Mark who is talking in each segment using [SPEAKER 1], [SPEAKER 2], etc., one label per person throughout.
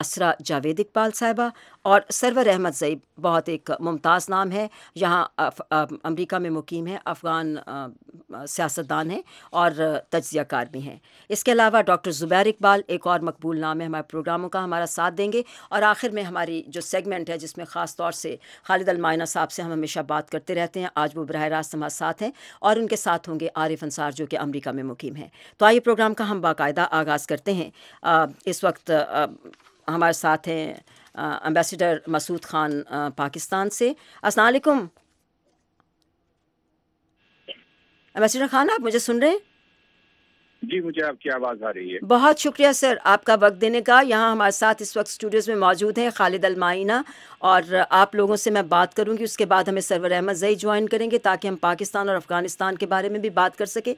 [SPEAKER 1] اسرا جاوید اقبال صاحبہ، اور سرور احمد زئی، بہت ایک ممتاز نام ہے، یہاں امریکہ میں مقیم ہے، افغان سیاستدان ہیں اور تجزیہ کار بھی ہیں۔ اس کے علاوہ ڈاکٹر زبیر اقبال ایک اور مقبول نام ہے ہمارے پروگراموں کا، ہمارا ساتھ دیں گے، اور آخر میں ہماری جو سیگمنٹ ہے جس میں خاص طور سے خالد المائنہ صاحب سے ہم ہمیشہ بات کرتے رہتے ہیں، آج وہ براہ راست ہمارے ساتھ ہیں، اور ان کے ساتھ ہوں گے عارف انصار جو کہ امریکہ میں مقیم ہیں۔ تو آئیے پروگرام کا ہم باقاعدہ آغاز کرتے ہیں۔ اس وقت ہمارے ساتھ ہیں امبیسڈر مسعود خان پاکستان سے۔ السلام علیکم امبیسڈر خان، آپ مجھے سن رہے ہیں؟
[SPEAKER 2] جی، مجھے آپ کی آواز آ رہی ہے۔
[SPEAKER 1] بہت شکریہ سر آپ کا وقت دینے کا۔ یہاں ہمارے ساتھ اس وقت اسٹوڈیوز میں موجود ہیں خالد المائنہ، اور آپ لوگوں سے میں بات کروں گی، اس کے بعد ہمیں سرور احمد زئی جوائن کریں گے تاکہ ہم پاکستان اور افغانستان کے بارے میں بھی بات کر سکیں۔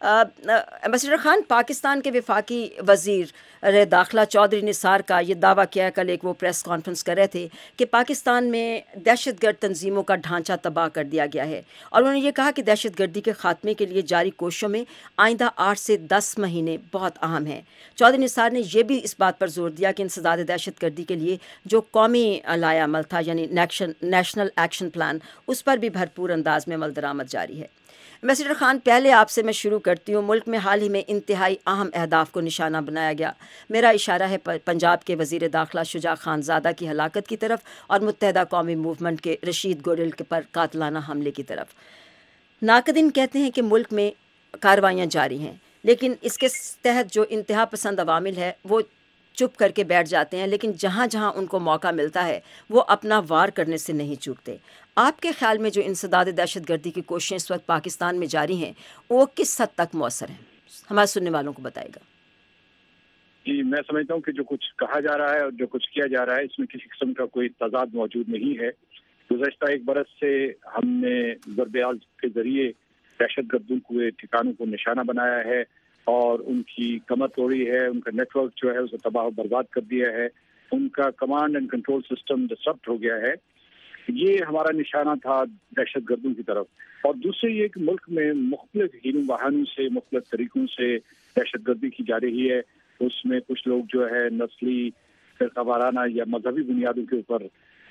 [SPEAKER 1] امبیسڈر خان، پاکستان کے وفاقی وزیر داخلہ چودھری نثار کا یہ دعویٰ کیا ہے، کل ایک وہ پریس کانفرنس کر رہے تھے کہ پاکستان میں دہشت گرد تنظیموں کا ڈھانچہ تباہ کر دیا گیا ہے، اور انہوں نے یہ کہا کہ دہشت گردی کے خاتمے کے لیے جاری کوششوں میں آئندہ 8 سے 10 مہینے بہت اہم ہیں۔ چودھری نثار نے یہ بھی اس بات پر زور دیا کہ انسداد دہشت گردی کے لیے جو قومی لائحہ عمل تھا، یعنی نیشنل ایکشن پلان، اس پر بھی بھرپور انداز میں عمل درآمد جاری ہے۔ امبیسڈر خان، پہلے آپ سے میں شروع کرتی ہوں۔ ملک میں حال ہی میں انتہائی اہم اہداف کو نشانہ بنایا گیا، میرا اشارہ ہے پنجاب کے وزیر داخلہ شجاع خان زادہ کی ہلاکت کی طرف اور متحدہ قومی موومنٹ کے رشید گوڈل پر قاتلانہ حملے کی طرف۔ ناقدین کہتے ہیں کہ ملک میں کارروائیاں جاری ہیں، لیکن اس کے تحت جو انتہا پسند عوامل ہے وہ چپ کر کے بیٹھ جاتے ہیں، لیکن جہاں جہاں ان کو موقع ملتا ہے وہ اپنا وار کرنے سے نہیں چوکتے۔ آپ کے خیال میں جو انسداد دہشت گردی کی کوششیں اس وقت پاکستان میں جاری ہیں وہ کس حد تک مؤثر ہیں؟ ہمارے سننے والوں کو بتائے گا۔
[SPEAKER 2] جی، میں سمجھتا ہوں کہ جو کچھ کہا جا رہا ہے اور جو کچھ کیا جا رہا ہے، اس میں کسی قسم کا کوئی تضاد موجود نہیں ہے۔ گزشتہ ایک برس سے ہم نے ضرب عض کے ذریعے دہشت گردوں کے ٹھکانوں کو نشانہ بنایا ہے اور ان کی کمر توڑی ہے، ان کا نیٹ ورک جو ہے اسے تباہ و برباد کر دیا ہے، ان کا command and control system disrupt ہو گیا ہے۔ یہ ہمارا نشانہ تھا دہشت گردوں کی طرف۔ اور دوسرے یہ کہ ملک میں مختلف ہینوں بہانوں سے، مختلف طریقوں سے دہشت گردی کی جا رہی ہے۔ اس میں کچھ لوگ جو ہے نسلی، فرقہ وارانہ یا مذہبی بنیادوں کے اوپر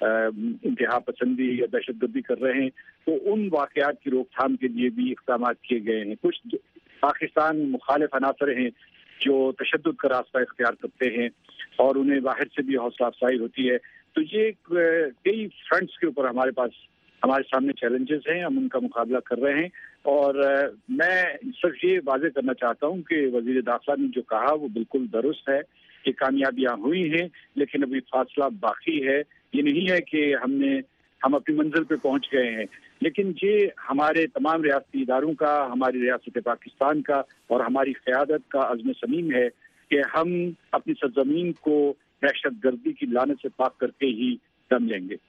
[SPEAKER 2] انتہا پسندی یا دہشت گردی کر رہے ہیں، تو ان واقعات کی روک تھام کے لیے بھی اقدامات کیے گئے ہیں۔ کچھ پاکستان مخالف عناصر ہیں جو تشدد کا راستہ اختیار کرتے ہیں اور انہیں باہر سے بھی حوصلہ افزائی ہوتی ہے۔ تو یہ کئی فرنٹس کے اوپر ہمارے سامنے چیلنجز ہیں، ہم ان کا مقابلہ کر رہے ہیں۔ اور میں صرف یہ واضح کرنا چاہتا ہوں کہ وزیر داخلہ نے جو کہا وہ بالکل درست ہے کہ کامیابیاں ہوئی ہیں، لیکن ابھی فاصلہ باقی ہے۔ یہ نہیں ہے کہ ہم اپنی منزل پہ پہنچ گئے ہیں، لیکن یہ ہمارے تمام ریاستی اداروں کا، ہماری ریاست پاکستان کا اور ہماری قیادت کا عزم صمیم ہے کہ ہم اپنی سرزمین کو دہشت گردی کی لعنت سے پاک کر کے ہی دم لیں گے۔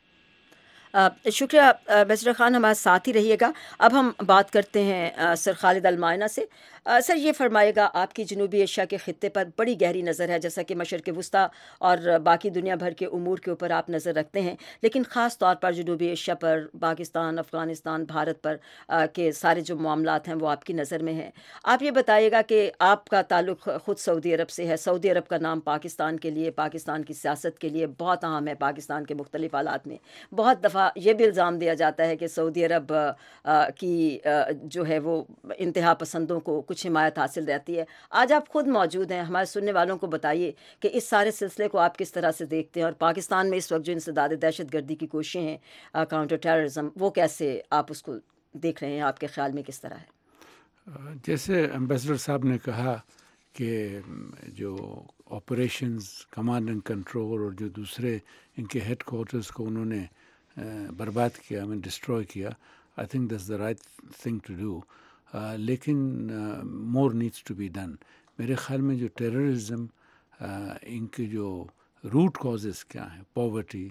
[SPEAKER 1] شکریہ امبیسڈر خان، ہمارے ساتھ ہی رہیے گا۔ اب ہم بات کرتے ہیں سر خالد المائنہ سے۔ سر یہ فرمائے گا، آپ کی جنوبی ایشیا کے خطے پر بڑی گہری نظر ہے، جیسا کہ مشرق وسطیٰ اور باقی دنیا بھر کے امور کے اوپر آپ نظر رکھتے ہیں، لیکن خاص طور پر جنوبی ایشیا پر، پاکستان، افغانستان، بھارت پر کے سارے جو معاملات ہیں وہ آپ کی نظر میں ہیں۔ آپ یہ بتائیے گا کہ آپ کا تعلق خود سعودی عرب سے ہے، سعودی عرب کا نام پاکستان کے لیے، پاکستان کی سیاست کے لیے بہت اہم ہے۔ پاکستان کے مختلف حالات میں بہت دفعہ یہ بھی الزام دیا جاتا ہے کہ سعودی عرب کی جو ہے وہ انتہا پسندوں کو کچھ حمایت حاصل رہتی ہے۔ آج آپ خود موجود ہیں، ہمارے سننے والوں کو بتائیے کہ اس سارے سلسلے کو آپ کس طرح سے دیکھتے ہیں، اور پاکستان میں اس وقت جو انسداد دہشت گردی کی کوششیں ہیں، کاؤنٹر ٹیررزم، وہ کیسے آپ اس کو دیکھ رہے ہیں، آپ کے خیال میں کس طرح ہے؟
[SPEAKER 3] جیسے امبیسڈر صاحب نے کہا کہ جو آپریشنز، کمانڈ اینڈ کنٹرول اور جو دوسرے ان کے ہیڈ کوارٹرز کو انہوں نے برباد کیا، ڈسٹروائے کیا، I think that's the right thing to do, لیکن more needs to be done. میرے خیال میں جو ٹیررزم، ان کی جو روٹ کازز کیا ہیں، پاورٹی،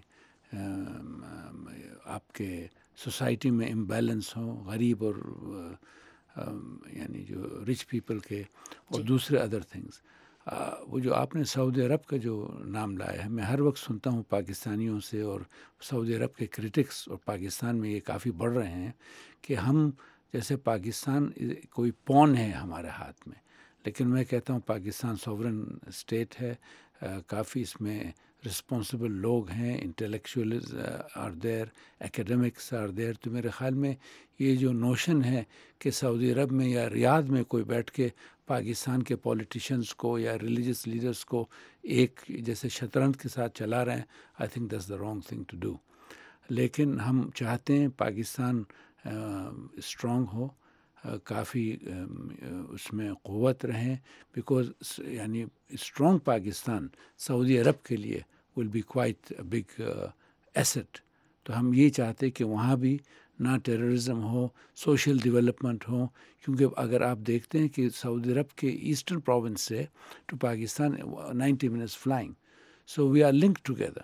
[SPEAKER 3] آپ کے سوسائٹی میں امبیلنس ہوں، غریب اور یعنی جو رچ پیپل کے، اور دوسرے ادر تھنگس۔ وہ جو آپ نے سعودی عرب کا جو نام لایا ہے، میں ہر وقت سنتا ہوں پاکستانیوں سے اور سعودی عرب کے کرٹکس، اور پاکستان میں یہ کافی بڑھ رہے ہیں کہ ہم جیسے پاکستان کوئی پون ہے ہمارے ہاتھ میں، لیکن میں کہتا ہوں پاکستان سوورن اسٹیٹ ہے، کافی اس میں رسپانسبل لوگ ہیں، intellectuals are there, academics are there. تو میرے خیال میں یہ جو نوشن ہے کہ سعودی عرب میں یا ریاض میں کوئی بیٹھ کے پاکستان کے پولیٹیشنز کو یا ریلیجس لیڈرز کو ایک جیسے شطرنج کے ساتھ چلا رہے ہیں، I think that's the wrong thing to do. لیکن ہم چاہتے ہیں پاکستان اسٹرانگ ہو، کافی اس میں قوت رہیں، بیکاز یعنی اسٹرانگ پاکستان سعودی عرب کے لیے will be quite big asset. تو ہم یہ چاہتے کہ وہاں بھی نہ ٹیررزم ہو، سوشل ڈیولپمنٹ ہو، کیونکہ اگر آپ دیکھتے ہیں کہ سعودی عرب کے ایسٹرن پروونس سے to Pakistan 90 minutes flying, so we are linked together.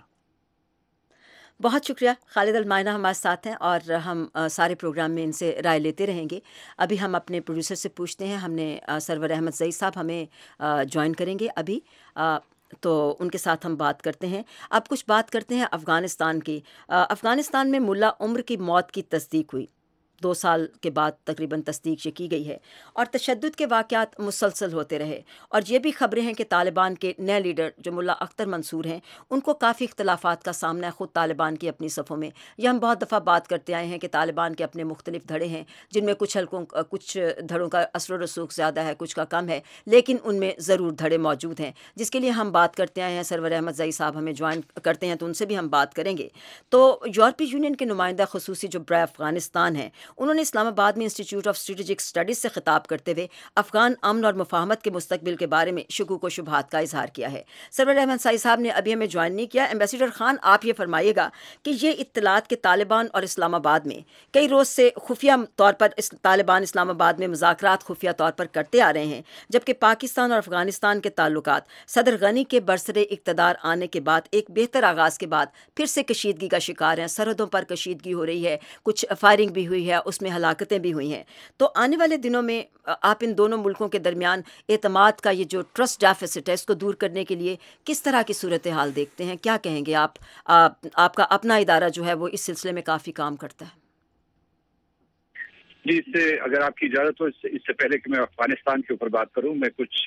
[SPEAKER 1] بہت شکریہ. خالد المائنہ ہمارے ساتھ ہیں اور ہم سارے پروگرام میں ان سے رائے لیتے رہیں گے. ابھی ہم اپنے پروڈیوسر سے پوچھتے ہیں، ہم نے سرور احمد زئی صاحب ہمیں جوائن کریں گے ابھی، تو ان کے ساتھ ہم بات کرتے ہیں. اب کچھ بات کرتے ہیں افغانستان کی. افغانستان میں ملا عمر کی موت کی تصدیق ہوئی، 2 سال کے بعد تقریباً تصدیق یہ کی گئی ہے، اور تشدد کے واقعات مسلسل ہوتے رہے. اور یہ بھی خبریں ہیں کہ طالبان کے نئے لیڈر جو ملا اختر منصور ہیں، ان کو کافی اختلافات کا سامنا ہے خود طالبان کی اپنی صفوں میں. یہ ہم بہت دفعہ بات کرتے آئے ہیں کہ طالبان کے اپنے مختلف دھڑے ہیں، جن میں کچھ دھڑوں کا اثر و رسوخ زیادہ ہے، کچھ کا کم ہے، لیکن ان میں ضرور دھڑے موجود ہیں، جس کے لیے ہم بات کرتے آئے ہیں. سرور احمد زئی صاحب ہمیں جوائن کرتے ہیں تو ان سے بھی ہم بات کریں گے. تو یورپی یونین کے نمائندہ خصوصی جو برائے افغانستان ہیں، انہوں نے اسلام آباد میں انسٹیٹیوٹ آف اسٹریٹجک اسٹڈیز سے خطاب کرتے ہوئے افغان امن اور مفاہمت کے مستقبل کے بارے میں شکوک و شبہات کا اظہار کیا ہے. سرور احمد زئی صاحب نے ابھی ہمیں جوائن نہیں کیا. ایمبیسیڈر خان، آپ یہ فرمائیے گا کہ یہ اطلاعات کہ طالبان اور اسلام آباد میں کئی روز سے خفیہ طور پر طالبان اسلام آباد میں مذاکرات خفیہ طور پر کرتے آ رہے ہیں، جبکہ پاکستان اور افغانستان کے تعلقات صدر غنی کے برسر اقتدار آنے کے بعد ایک بہتر آغاز کے بعد پھر سے کشیدگی کا شکار ہیں. سرحدوں پر کشیدگی ہو رہی ہے، کچھ فائرنگ بھی ہوئی ہے، اس میں ہلاکتیں بھی ہوئی ہیں. تو آنے والے دنوں میں آپ ان دونوں ملکوں کے درمیان اعتماد کا یہ جو ٹرسٹ ڈیفیسٹ ہے، اس کو دور کرنے کے لیے کس طرح کی صورتحال دیکھتے ہیں؟ کیا کہیں گے آپ؟ آپ کا اپنا ادارہ جو ہے وہ اس سلسلے میں کافی کام کرتا ہے.
[SPEAKER 2] جی، اس سے اگر آپ کی اجازت ہو، اس سے پہلے کہ میں افغانستان کے اوپر بات کروں، میں کچھ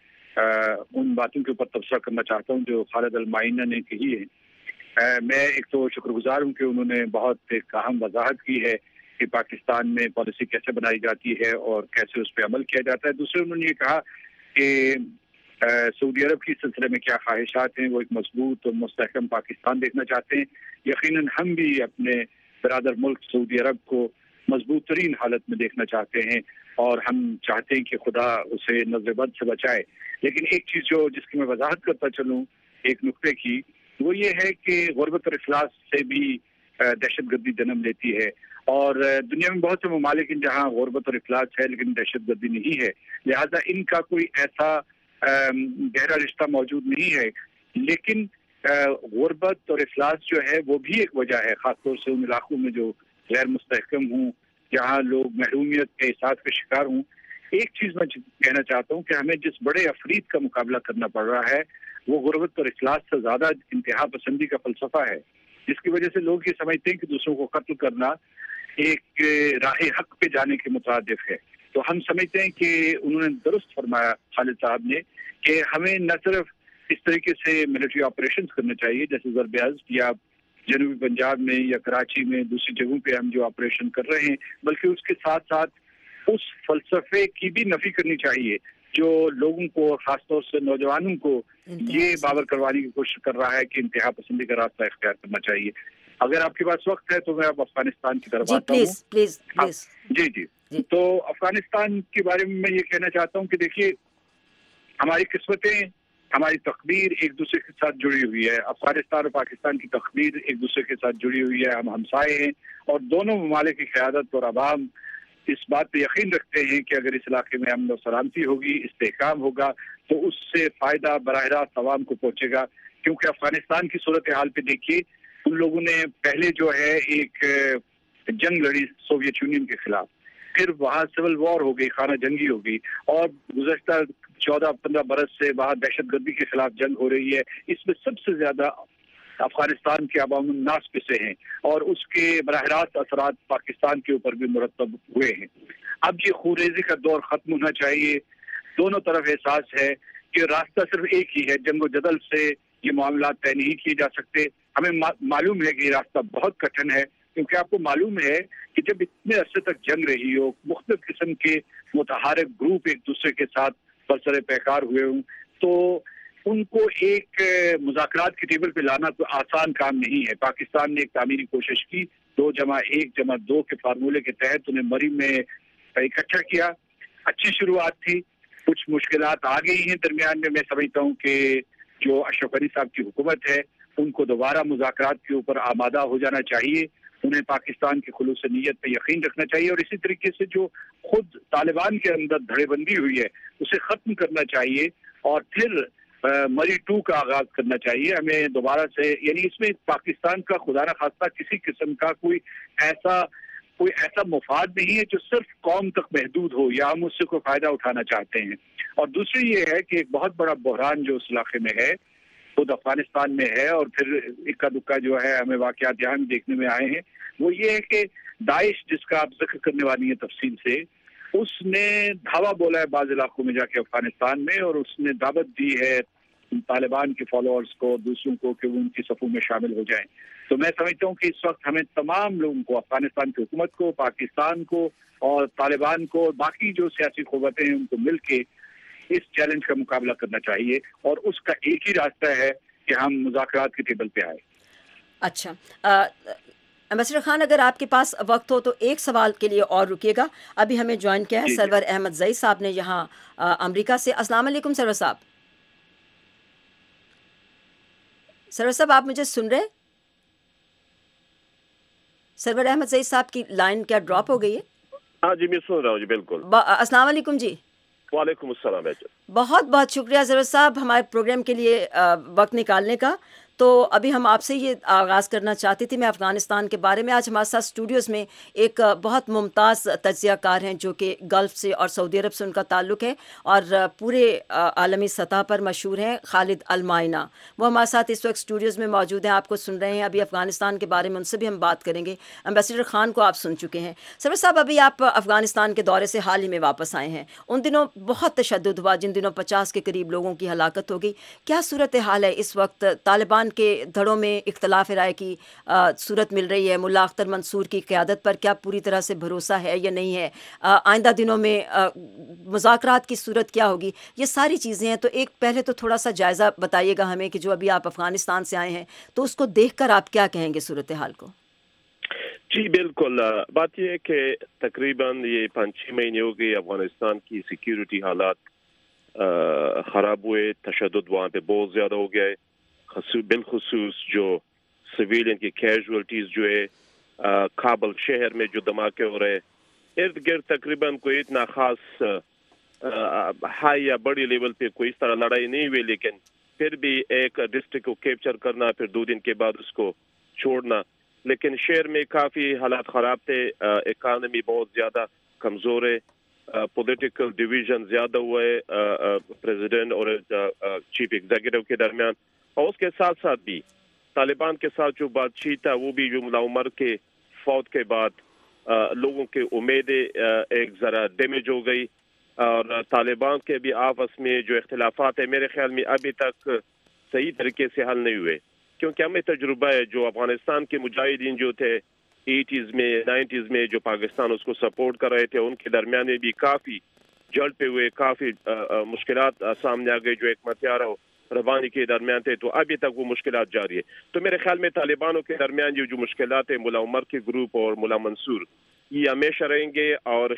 [SPEAKER 2] ان باتوں کے اوپر تبصرہ کرنا چاہتا ہوں جو خالد المائنہ نے کہی ہے. میں ایک تو شکر گزار ہوں کہ انہوں نے بہت ایک اہم وضاحت کی ہے کہ پاکستان میں پالیسی کیسے بنائی جاتی ہے اور کیسے اس پہ عمل کیا جاتا ہے. دوسرے انہوں نے یہ کہا کہ سعودی عرب کی سلسلے میں کیا خواہشات ہیں، وہ ایک مضبوط اور مستحکم پاکستان دیکھنا چاہتے ہیں. یقیناً ہم بھی اپنے برادر ملک سعودی عرب کو مضبوط ترین حالت میں دیکھنا چاہتے ہیں اور ہم چاہتے ہیں کہ خدا اسے نظر بد سے بچائے. لیکن ایک چیز جس کی میں وضاحت کرتا چلوں ایک نقطے کی، وہ یہ ہے کہ غربت اور افلاس سے بھی دہشت گردی جنم لیتی ہے. اور دنیا میں بہت سے ممالک ہیں جہاں غربت اور افلاس ہے لیکن دہشت گردی نہیں ہے، لہذا ان کا کوئی ایسا گہرا رشتہ موجود نہیں ہے. لیکن غربت اور افلاس جو ہے وہ بھی ایک وجہ ہے، خاص طور سے ان علاقوں میں جو غیر مستحکم ہوں، جہاں لوگ محرومیت کے احساس کا شکار ہوں. ایک چیز میں کہنا چاہتا ہوں کہ ہمیں جس بڑے افرید کا مقابلہ کرنا پڑ رہا ہے وہ غربت اور افلاس سے زیادہ انتہا پسندی کا فلسفہ ہے، جس کی وجہ سے لوگ یہ سمجھتے ہیں کہ دوسروں کو قتل کرنا ایک راہ حق پہ جانے کے مترادف ہے. تو ہم سمجھتے ہیں کہ انہوں نے درست فرمایا خالد صاحب نے کہ ہمیں نہ صرف اس طریقے سے ملٹری آپریشنز کرنے چاہیے جیسے ضرب عزم یا جنوبی پنجاب میں یا کراچی میں دوسری جگہوں پہ ہم جو آپریشن کر رہے ہیں، بلکہ اس کے ساتھ ساتھ اس فلسفے کی بھی نفی کرنی چاہیے جو لوگوں کو، خاص طور سے نوجوانوں کو یہ باور کروانے کی کوشش کر رہا ہے کہ انتہا پسندی کا راستہ اختیار کرنا چاہیے. اگر آپ کے پاس وقت ہے تو میں اب افغانستان کی طرف آتا ہوں.
[SPEAKER 1] پلیز.
[SPEAKER 2] جی. تو افغانستان کے بارے میں میں یہ کہنا چاہتا ہوں کہ دیکھیے، ہماری قسمتیں، ہماری تقدیر ایک دوسرے کے ساتھ جڑی ہوئی ہے. افغانستان اور پاکستان کی تقدیر ایک دوسرے کے ساتھ جڑی ہوئی ہے. ہم ہمسائے ہیں اور دونوں ممالک کی قیادت اور عوام اس بات پہ یقین رکھتے ہیں کہ اگر اس علاقے میں امن و سلامتی ہوگی، استحکام ہوگا، تو اس سے فائدہ براہ راست عوام کو پہنچے گا. کیونکہ افغانستان کی صورتحال پہ دیکھیے، ان لوگوں نے پہلے جو ہے ایک جنگ لڑی سوویت یونین کے خلاف، پھر وہاں سول وار ہو گئی، خانہ جنگی ہو گئی، اور گزشتہ 14-15 برس سے وہاں دہشت گردی کے خلاف جنگ ہو رہی ہے. اس میں سب سے زیادہ افغانستان کے عوام الناس پہ سے ہیں اور اس کے براہ راست اثرات پاکستان کے اوپر بھی مرتب ہوئے ہیں. اب یہ خوریزی کا دور ختم ہونا چاہیے. دونوں طرف احساس ہے کہ راستہ صرف ایک ہی ہے، جنگ و جدل سے یہ معاملات طے نہیں کیے جا سکتے. ہمیں معلوم ہے کہ یہ راستہ بہت کٹھن ہے، کیونکہ آپ کو معلوم ہے کہ جب اتنے عرصے تک جنگ رہی ہو، مختلف قسم کے متحارب گروپ ایک دوسرے کے ساتھ برسر پیکار ہوئے ہوں، تو ان کو ایک مذاکرات کی ٹیبل پہ لانا کوئی آسان کام نہیں ہے. پاکستان نے ایک تعمیری کوشش کی، 2+1+2 کے فارمولے کے تحت انہیں مری میں اکٹھا کیا. اچھی شروعات تھی، کچھ مشکلات آ گئی ہیں درمیان میں. میں سمجھتا ہوں کہ جو اشرف غنی صاحب کی حکومت ہے ان کو دوبارہ مذاکرات کے اوپر آمادہ ہو جانا چاہیے. انہیں پاکستان کی خلوص نیت پہ یقین رکھنا چاہیے، اور اسی طریقے سے جو خود طالبان کے اندر دھڑے بندی ہوئی ہے اسے ختم کرنا چاہیے، اور پھر مری 2 کا آغاز کرنا چاہیے. ہمیں دوبارہ سے، یعنی اس میں پاکستان کا خدا نہ خواستہ کسی قسم کا کوئی ایسا مفاد نہیں ہے جو صرف قوم تک محدود ہو یا ہم اس سے کوئی فائدہ اٹھانا چاہتے ہیں. اور دوسری یہ ہے کہ ایک بہت بڑا بحران جو اس علاقے میں ہے خود افغانستان میں ہے، اور پھر اکا دکا جو ہے ہمیں واقعات یہاں بھی دیکھنے میں آئے ہیں، وہ یہ ہے کہ داعش، جس کا آپ ذکر کرنے والی ہے تفصیل سے، اس نے دھاوا بولا ہے بعض علاقوں میں جا کے افغانستان میں، اور اس نے دعوت دی ہے طالبان کے فالوورز کو، دوسروں کو، کہ وہ ان کی صفوں میں شامل ہو جائیں. تو میں سمجھتا ہوں کہ اس وقت ہمیں تمام لوگوں کو، افغانستان کی حکومت کو، پاکستان کو اور طالبان کو اور باقی جو سیاسی قوتیں ہیں ان کو مل کے اس چیلنج کا مقابلہ کرنا چاہیے، اور اس کا ایک ہی راستہ ہے کہ ہم مذاکرات کی ٹیبل پہ آئے.
[SPEAKER 1] اچھا، امبیسڈر خان، اگر آپ کے پاس وقت ہو تو ایک سوال کے لیے اور رکیے گا. ابھی ہمیں جوائن کیا ہے
[SPEAKER 2] جی
[SPEAKER 1] سرور احمد زئی صاحب نے یہاں امریکہ سے. السلام علیکم سرور صاحب. سرور صاحب آپ مجھے سن رہے؟ سرور احمد زئی صاحب کی لائن کیا ڈراپ ہو گئی ہے؟
[SPEAKER 4] ہاں جی، میں سن رہا ہوں جی، بالکل.
[SPEAKER 1] السلام علیکم جی.
[SPEAKER 4] وعلیکم السلام.
[SPEAKER 1] بہت بہت شکریہ سرور صاحب ہمارے پروگرام کے لیے وقت نکالنے کا. تو ابھی ہم آپ سے یہ آغاز کرنا چاہتی تھی میں افغانستان کے بارے میں. آج ہمارے ساتھ اسٹوڈیوز میں ایک بہت ممتاز تجزیہ کار ہیں جو کہ گلف سے اور سعودی عرب سے ان کا تعلق ہے اور پورے عالمی سطح پر مشہور ہیں، خالد المائنا. وہ ہمارے ساتھ اس وقت اسٹوڈیوز میں موجود ہیں، آپ کو سن رہے ہیں. ابھی افغانستان کے بارے میں ان سے بھی ہم بات کریں گے. امبیسڈر خان کو آپ سن چکے ہیں. سرور صاحب، ابھی آپ افغانستان کے دورے سے حال ہی میں واپس آئے ہیں. ان دنوں بہت تشدد ہوا، جن دنوں 50 کے قریب لوگوں کی ہلاکت ہو گئی. کیا صورتحال ہے اس وقت؟ طالبان کے دھڑوں میں اختلاف رائے کی صورت مل رہی ہے. ملا اختر منصور کی قیادت پر کیا پوری طرح سے بھروسہ ہے یا نہیں ہے؟ آئندہ دنوں میں مذاکرات کی صورت کیا ہوگی؟ یہ ساری چیزیں ہیں. تو ایک پہلے تو تھوڑا سا جائزہ بتائیے گا ہمیں کہ جو ابھی آپ افغانستان سے آئے ہیں تو اس کو دیکھ کر آپ کیا کہیں گے صورتحال کو؟
[SPEAKER 4] جی بالکل. بات یہ ہے کہ تقریباً یہ 5-6 مہینے ہو گئے افغانستان کی سیکیورٹی حالات خراب ہوئے. تشدد وہاں پہ بہت زیادہ ہو گیا ہے، بالخصوص جو سویلین کی کیجولٹیز جو ہے. کابل شہر میں جو دھماکے ہو رہے، ارد گرد تقریباً کوئی اتنا خاص ہائی یا بڑی لیول پہ کوئی اس طرح لڑائی نہیں ہوئی، لیکن پھر بھی ایک ڈسٹرکٹ کو کیپچر کرنا، پھر 2 دن کے بعد اس کو چھوڑنا. لیکن شہر میں کافی حالات خراب تھے. اکانومی بہت زیادہ کمزور ہے، پولیٹیکل ڈویژن زیادہ ہوا ہے پریزیڈنٹ اور چیف ایگزیکٹو کے درمیان. اور اس کے ساتھ ساتھ بھی طالبان کے ساتھ جو بات چیت ہے وہ بھی جو ملا عمر کے فوت کے بعد لوگوں کی امیدیں ایک ذرا ڈیمیج ہو گئی. اور طالبان کے بھی آپس میں جو اختلافات ہیں میرے خیال میں ابھی تک صحیح طریقے سے حل نہیں ہوئے، کیونکہ ہمیں تجربہ ہے جو افغانستان کے مجاہدین جو تھے 80s میں 90s میں جو پاکستان اس کو سپورٹ کر رہے تھے، ان کے درمیان میں بھی کافی جھڑپیں ہوئے، کافی مشکلات سامنے آ گئے جو ایک متحرہ روانی کے درمیان تھے. تو ابھی تک وہ مشکلات جاری ہے. تو میرے خیال میں طالبانوں کے درمیان جو مشکلات ہیں ملا عمر کے گروپ اور ملا منصور یہ ہمیشہ رہیں گے، اور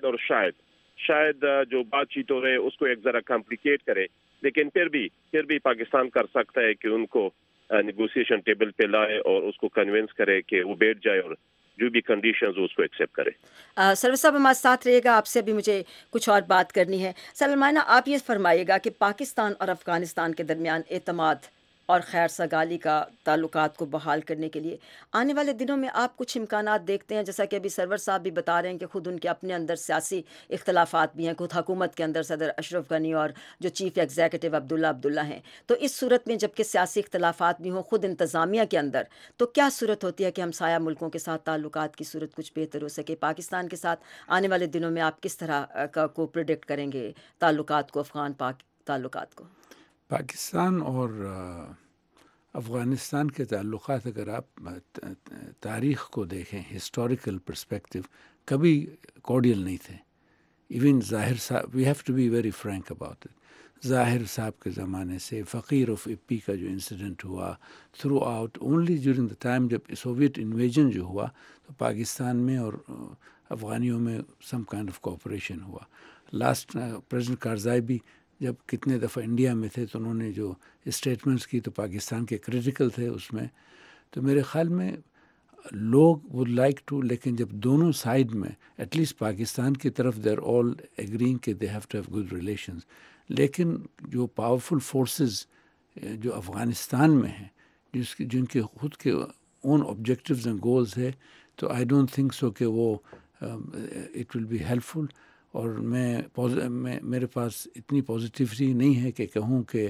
[SPEAKER 4] شاید جو بات چیت ہو رہے اس کو ایک ذرا کمپلیکیٹ کرے، لیکن پھر بھی پاکستان کر سکتا ہے کہ ان کو نیگوسیشن ٹیبل پہ لائے اور اس کو کنونس کرے کہ وہ بیٹھ جائے اور جو بھی کنڈیشنز اس کو ایکسیپٹ کرے.
[SPEAKER 1] سرور صاحب ہمارے ساتھ رہے گا. آپ سے بھی مجھے کچھ اور بات کرنی ہے. سر المائنا، آپ یہ فرمائیے گا کہ پاکستان اور افغانستان کے درمیان اعتماد اور خیر سگالی کا تعلقات کو بحال کرنے کے لیے آنے والے دنوں میں آپ کچھ امکانات دیکھتے ہیں؟ جیسا کہ ابھی سرور صاحب بھی بتا رہے ہیں کہ خود ان کے اپنے اندر سیاسی اختلافات بھی ہیں، خود حکومت کے اندر صدر اشرف غنی اور جو چیف ایگزیکٹو عبداللہ ہیں. تو اس صورت میں جب کہ سیاسی اختلافات بھی ہوں خود انتظامیہ کے اندر، تو کیا صورت ہوتی ہے کہ ہمسایہ ملکوں کے ساتھ تعلقات کی صورت کچھ بہتر ہو سکے؟ پاکستان کے ساتھ آنے والے دنوں میں آپ کس طرح کو پریڈکٹ کریں گے تعلقات کو، افغان پاک تعلقات کو؟
[SPEAKER 3] پاکستان اور افغانستان کے تعلقات اگر آپ تاریخ کو دیکھیں، ہسٹوریکل پرسپیکٹو، کبھی کورڈیل نہیں تھے. ایون ظاہر صاحب، we have to be very frank about it, Zahir صاحب کے زمانے سے فقیر آف اپی کا جو انسیڈنٹ ہوا، throughout only during the time جب سوویت انویژن جو ہوا تو پاکستان میں اور افغانیوں میں سم کائنڈ آف کوآپریشن ہوا. لاسٹ پریزیڈنٹ کارزائی بھی جب کتنے دفعہ انڈیا میں تھے تو انہوں نے جو اسٹیٹمنٹس کی تو پاکستان کے کریٹیکل تھے اس میں. تو میرے خیال میں لوگ وڈ لائک ٹو، لیکن جب دونوں سائڈ میں ایٹ لیسٹ پاکستان کی طرف دے آر آل ایگرینگ کہ they have to have good relations, لیکن جو پاورفل فورسز جو افغانستان میں ہیں، جن کے خود کے اون آبجیکٹیوز اینڈ گولز ہے، تو آئی ڈونٹ تھنک سو کہ وہ it will be helpful. اور میرے پاس اتنی پازیٹیوٹی نہیں ہے کہ کہوں کہ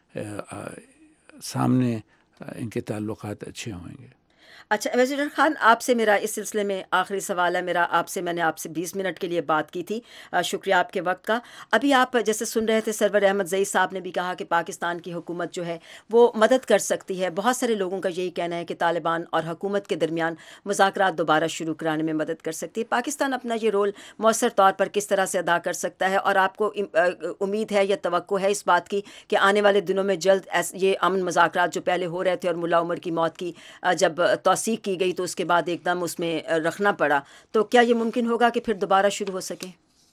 [SPEAKER 3] سامنے ان کے تعلقات اچھے ہوئیں گے.
[SPEAKER 1] اچھا ایمبیسڈر خان، آپ سے میرا اس سلسلے میں آخری سوال ہے میرا آپ سے. میں نے آپ سے 20 منٹ کے لیے بات کی تھی، شکریہ آپ کے وقت کا. ابھی آپ جیسے سن رہے تھے، سرور احمد زئی صاحب نے بھی کہا کہ پاکستان کی حکومت جو ہے وہ مدد کر سکتی ہے. بہت سارے لوگوں کا یہی کہنا ہے کہ طالبان اور حکومت کے درمیان مذاکرات دوبارہ شروع کرانے میں مدد کر سکتی ہے. پاکستان اپنا یہ رول مؤثر طور پر کس طرح سے ادا کر سکتا ہے، اور آپ کو امید ہے یا توقع ہے اس بات کی کہ آنے والے دنوں میں جلد یہ امن مذاکرات جو پہلے ہو رہے تھے اور ملا عمر کی موت کی جب توثیق کی گئی تو اس کے بعد ایک دم اس میں رکھنا پڑا، تو کیا یہ ممکن ہوگا کہ پھر دوبارہ شروع ہو سکے؟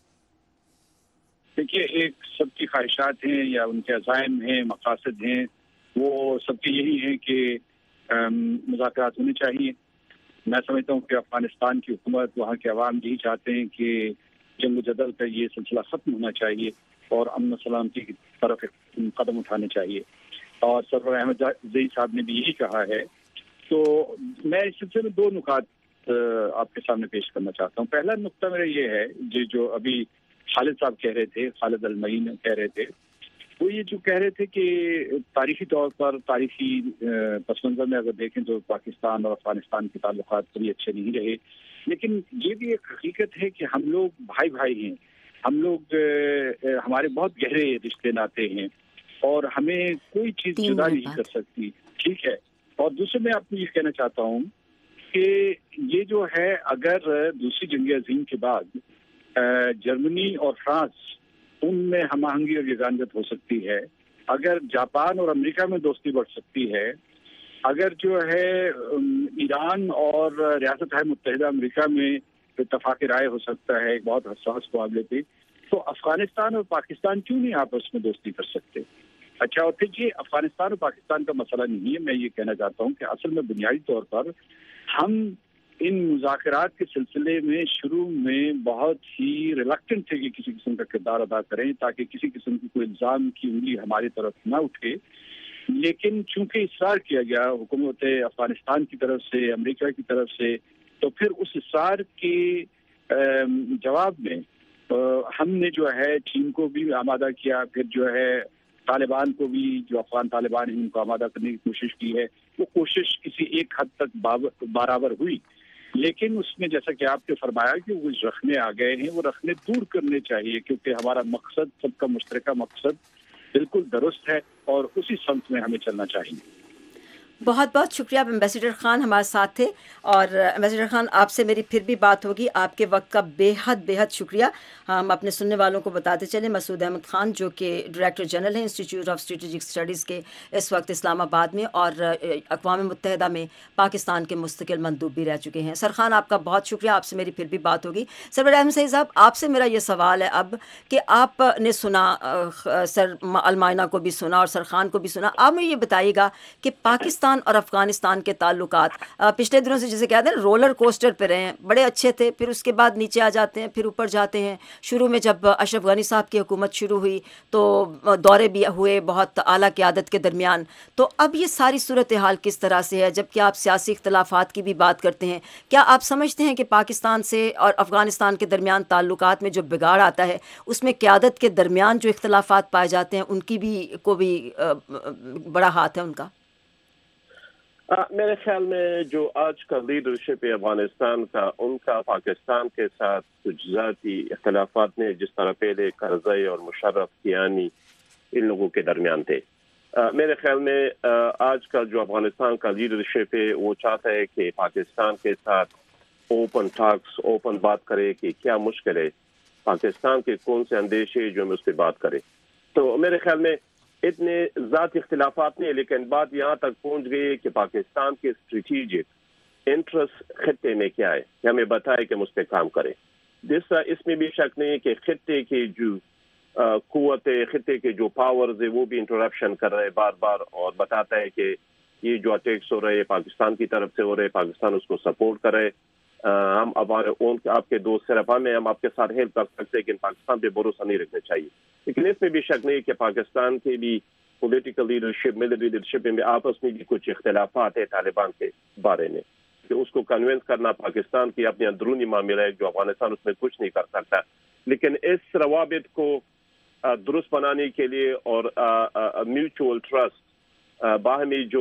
[SPEAKER 2] دیکھیے، ایک سب کی خواہشات ہیں یا ان کے عزائم ہیں، مقاصد ہیں، وہ سب کے یہی ہیں کہ مذاکرات ہونے چاہیے. میں سمجھتا ہوں کہ افغانستان کی حکومت، وہاں کے عوام یہی چاہتے ہیں کہ جنگ و جدل کا یہ سلسلہ ختم ہونا چاہیے اور امن و سلامتی کی طرف قدم اٹھانے چاہیے. اور سرور احمد زئی صاحب نے بھی یہی کہا ہے. تو میں اس سلسلے میں 2 نکات آپ کے سامنے پیش کرنا چاہتا ہوں. پہلا نقطہ میرا یہ ہے جو ابھی خالد صاحب کہہ رہے تھے، خالد المعین کہہ رہے تھے، وہ یہ جو کہہ رہے تھے کہ تاریخی طور پر، تاریخی پس منظر میں اگر دیکھیں تو پاکستان اور افغانستان کے تعلقات کبھی اچھے نہیں رہے. لیکن یہ بھی ایک حقیقت ہے کہ ہم لوگ بھائی بھائی ہیں، ہم لوگ ہمارے بہت گہرے رشتے ناتے ہیں اور ہمیں کوئی چیز جدا نہیں کر سکتی. ٹھیک ہے. اور دوسرے میں آپ کو یہ کہنا چاہتا ہوں کہ یہ جو ہے، اگر دوسری جنگ عظیم کے بعد جرمنی اور فرانس ان میں ہم آہنگی اور یگانگت ہو سکتی ہے، اگر جاپان اور امریکہ میں دوستی بڑھ سکتی ہے، اگر جو ہے ایران اور ریاست متحدہ امریکہ میں اتفاق رائے ہو سکتا ہے ایک بہت حساس معاملے پہ، تو افغانستان اور پاکستان کیوں نہیں آپس میں دوستی کر سکتے؟ اچھا، اور پھر یہ افغانستان اور پاکستان کا مسئلہ نہیں ہے. میں یہ کہنا چاہتا ہوں کہ اصل میں بنیادی طور پر ہم ان مذاکرات کے سلسلے میں شروع میں بہت ہی ریلکٹنٹ تھے کہ کسی قسم کا کردار ادا کریں تاکہ کسی قسم کی کوئی الزام کی انگلی ہماری طرف نہ اٹھے. لیکن چونکہ اصرار کیا گیا حکومت افغانستان کی طرف سے، امریکہ کی طرف سے، تو پھر اس اصرار کے جواب میں ہم نے جو ہے چین کو بھی آمادہ کیا، پھر جو ہے طالبان کو بھی، جو افغان طالبان ہیں ان کو آمادہ کرنے کی کوشش کی ہے. وہ کوشش کسی ایک حد تک برابر ہوئی، لیکن اس میں جیسا کہ آپ نے فرمایا کہ وہ رخنے آ گئے ہیں، وہ رخنے دور کرنے چاہیے، کیونکہ ہمارا مقصد، سب کا مشترکہ مقصد بالکل درست ہے اور اسی سمت میں ہمیں چلنا چاہیے.
[SPEAKER 1] بہت بہت شکریہ. ایمبیسڈر خان ہمارے ساتھ تھے، اور ایمبیسڈر خان آپ سے میری پھر بھی بات ہوگی. آپ کے وقت کا بے حد شکریہ. ہم اپنے سننے والوں کو بتاتے چلیں، مسعود احمد خان جو کہ ڈائریکٹر جنرل ہیں انسٹیٹیوٹ آف اسٹریٹجک اسٹڈیز کے اس وقت اسلام آباد میں، اور اقوام متحدہ میں پاکستان کے مستقل مندوب بھی رہ چکے ہیں. سر خان آپ کا بہت شکریہ. آپ سے میری پھر بھی بات ہوگی. سرور احمد زئی صاحب، آپ سے میرا یہ سوال ہے اب کہ آپ نے سنا، سر المائنہ کو بھی سنا اور سر خان کو بھی سنا، آپ مجھے یہ بتائیے گا کہ پاکستان اور افغانستان کے تعلقات پچھلے دنوں سے جسے کہتے ہیں رولر کوسٹر پہ رہے ہیں، بڑے اچھے تھے، پھر اس کے بعد نیچے آ جاتے ہیں، پھر اوپر جاتے ہیں. شروع میں جب اشرف غنی صاحب کی حکومت شروع ہوئی تو دورے بھی ہوئے بہت اعلیٰ قیادت کے درمیان. تو اب یہ ساری صورتحال کس طرح سے ہے؟ جبکہ آپ سیاسی اختلافات کی بھی بات کرتے ہیں، کیا آپ سمجھتے ہیں کہ پاکستان سے اور افغانستان کے درمیان تعلقات میں جو بگاڑ آتا ہے اس میں قیادت کے درمیان جو اختلافات پائے جاتے ہیں ان کی بھی بڑا ہاتھ ہے ان کا؟
[SPEAKER 4] میرے خیال میں جو آج کا لیڈرشپ ہے افغانستان کا، ان کا پاکستان کے ساتھ کچھ ذاتی اختلافات نے، جس طرح پہلے کرزئی اور مشرف کیانی ان لوگوں کے درمیان تھے. میرے خیال میں آج کا جو افغانستان کا لیڈرشپ ہے وہ چاہتا ہے کہ پاکستان کے ساتھ اوپن ٹاکس، اوپن بات کرے کہ کیا مشکل ہے، پاکستان کے کون سے اندیشے جو ہم اس پہ بات کریں. تو میرے خیال میں اتنے ذاتی اختلافات نہیں، لیکن بات یہاں تک پہنچ گئی ہے کہ پاکستان کے اسٹریٹجک انٹرسٹ خطے میں کیا ہے کہ ہمیں بتائے کہ ہم اس پہ کام کریں. جس طرح اس میں بھی شک نہیں ہے کہ خطے کی جو قوت خطے کے جو پاورز ہے وہ بھی انٹرپشن کر رہے بار بار، اور بتاتا ہے کہ یہ جو اٹیکس ہو رہے پاکستان کی طرف سے ہو رہے، پاکستان اس کو سپورٹ کر رہے. ہم آپ کے دوست صرف ہم آپ کے ساتھ ہیلپ کر سکتے ہیں، لیکن پاکستان پہ بھروسہ نہیں رکھنا چاہیے. لیکن اس میں بھی شک نہیں کہ پاکستان کے بھی پولیٹیکل لیڈرشپ، ملٹری لیڈرشپ میں آپس میں بھی کچھ اختلافات ہیں طالبان کے بارے میں، کہ اس کو کنونس کرنا پاکستان کی اپنی اندرونی معاملہ ہے جو افغانستان اس میں کچھ نہیں کر سکتا. لیکن اس روابط کو درست بنانے کے لیے اور میوچول ٹرسٹ، باہمی جو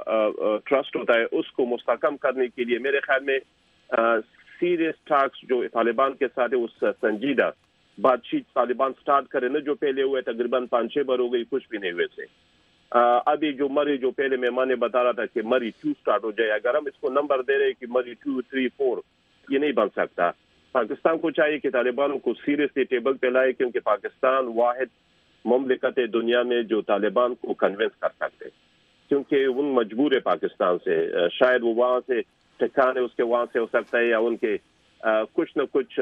[SPEAKER 4] ٹرسٹ ہوتا ہے اس کو مستحکم کرنے کے لیے میرے خیال میں سیریس ٹاکس جو طالبان کے ساتھ ہے اس سنجیدہ بات چیت طالبان سٹارٹ کرے نا، جو پہلے ہوئے تقریباً 5-6 بار ہو گئی، کچھ بھی نہیں ہوئے تھے. ابھی جو مری جو پہلے مہمان نے بتا رہا تھا کہ مری 2 سٹارٹ ہو جائے، اگر ہم اس کو نمبر دے رہے کہ مری 2, 3, 4 یہ نہیں بن سکتا. پاکستان کو چاہیے کہ طالبانوں کو سیریسلی ٹیبل پہ لائے، کیونکہ پاکستان واحد مملکت دنیا میں جو طالبان کو کنونس کر سکتے، کیونکہ ان مجبور ہے پاکستان سے، شاید وہ وہاں سے ٹھکانے اس کے وہاں سے ہو سکتا ہے، یا ان کے کچھ نہ کچھ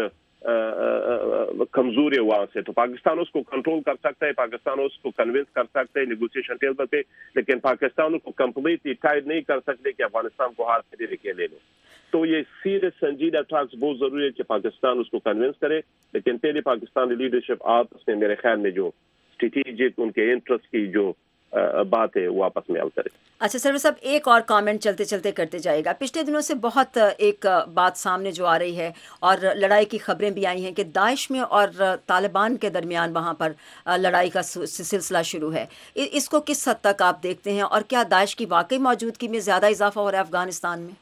[SPEAKER 4] کمزوری ہے وہاں سے، تو پاکستان اس کو کنٹرول کر سکتا ہے، پاکستان اس کو کنونس کر سکتا ہے نیگوسیشن ٹیبل پہ، لیکن پاکستان اس کو کمپلیٹلی ٹائٹ نہیں کر سکتے کہ افغانستان کو ہاتھ میں دے کے لے لو. تو یہ سیریس سنجیدہ ٹاکس بہت ضروری ہے کہ پاکستان اس کو کنونس کرے، لیکن پہلے پاکستانی لیڈرشپ آپس میں میرے خیال میں جو اسٹریٹجک ان کے انٹرسٹ کی جو بات ہے وہ آپس میں حل کرے.
[SPEAKER 1] اچھا سرور صاحب، ایک اور کامنٹ چلتے چلتے کرتے جائے گا. پچھلے دنوں سے بہت ایک بات سامنے جو آ رہی ہے اور لڑائی کی خبریں بھی آئی ہیں کہ داعش میں اور طالبان کے درمیان وہاں پر لڑائی کا سلسلہ شروع ہے. اس کو کس حد تک آپ دیکھتے ہیں، اور کیا داعش کی واقعی موجودگی میں زیادہ اضافہ ہو رہا ہے افغانستان میں؟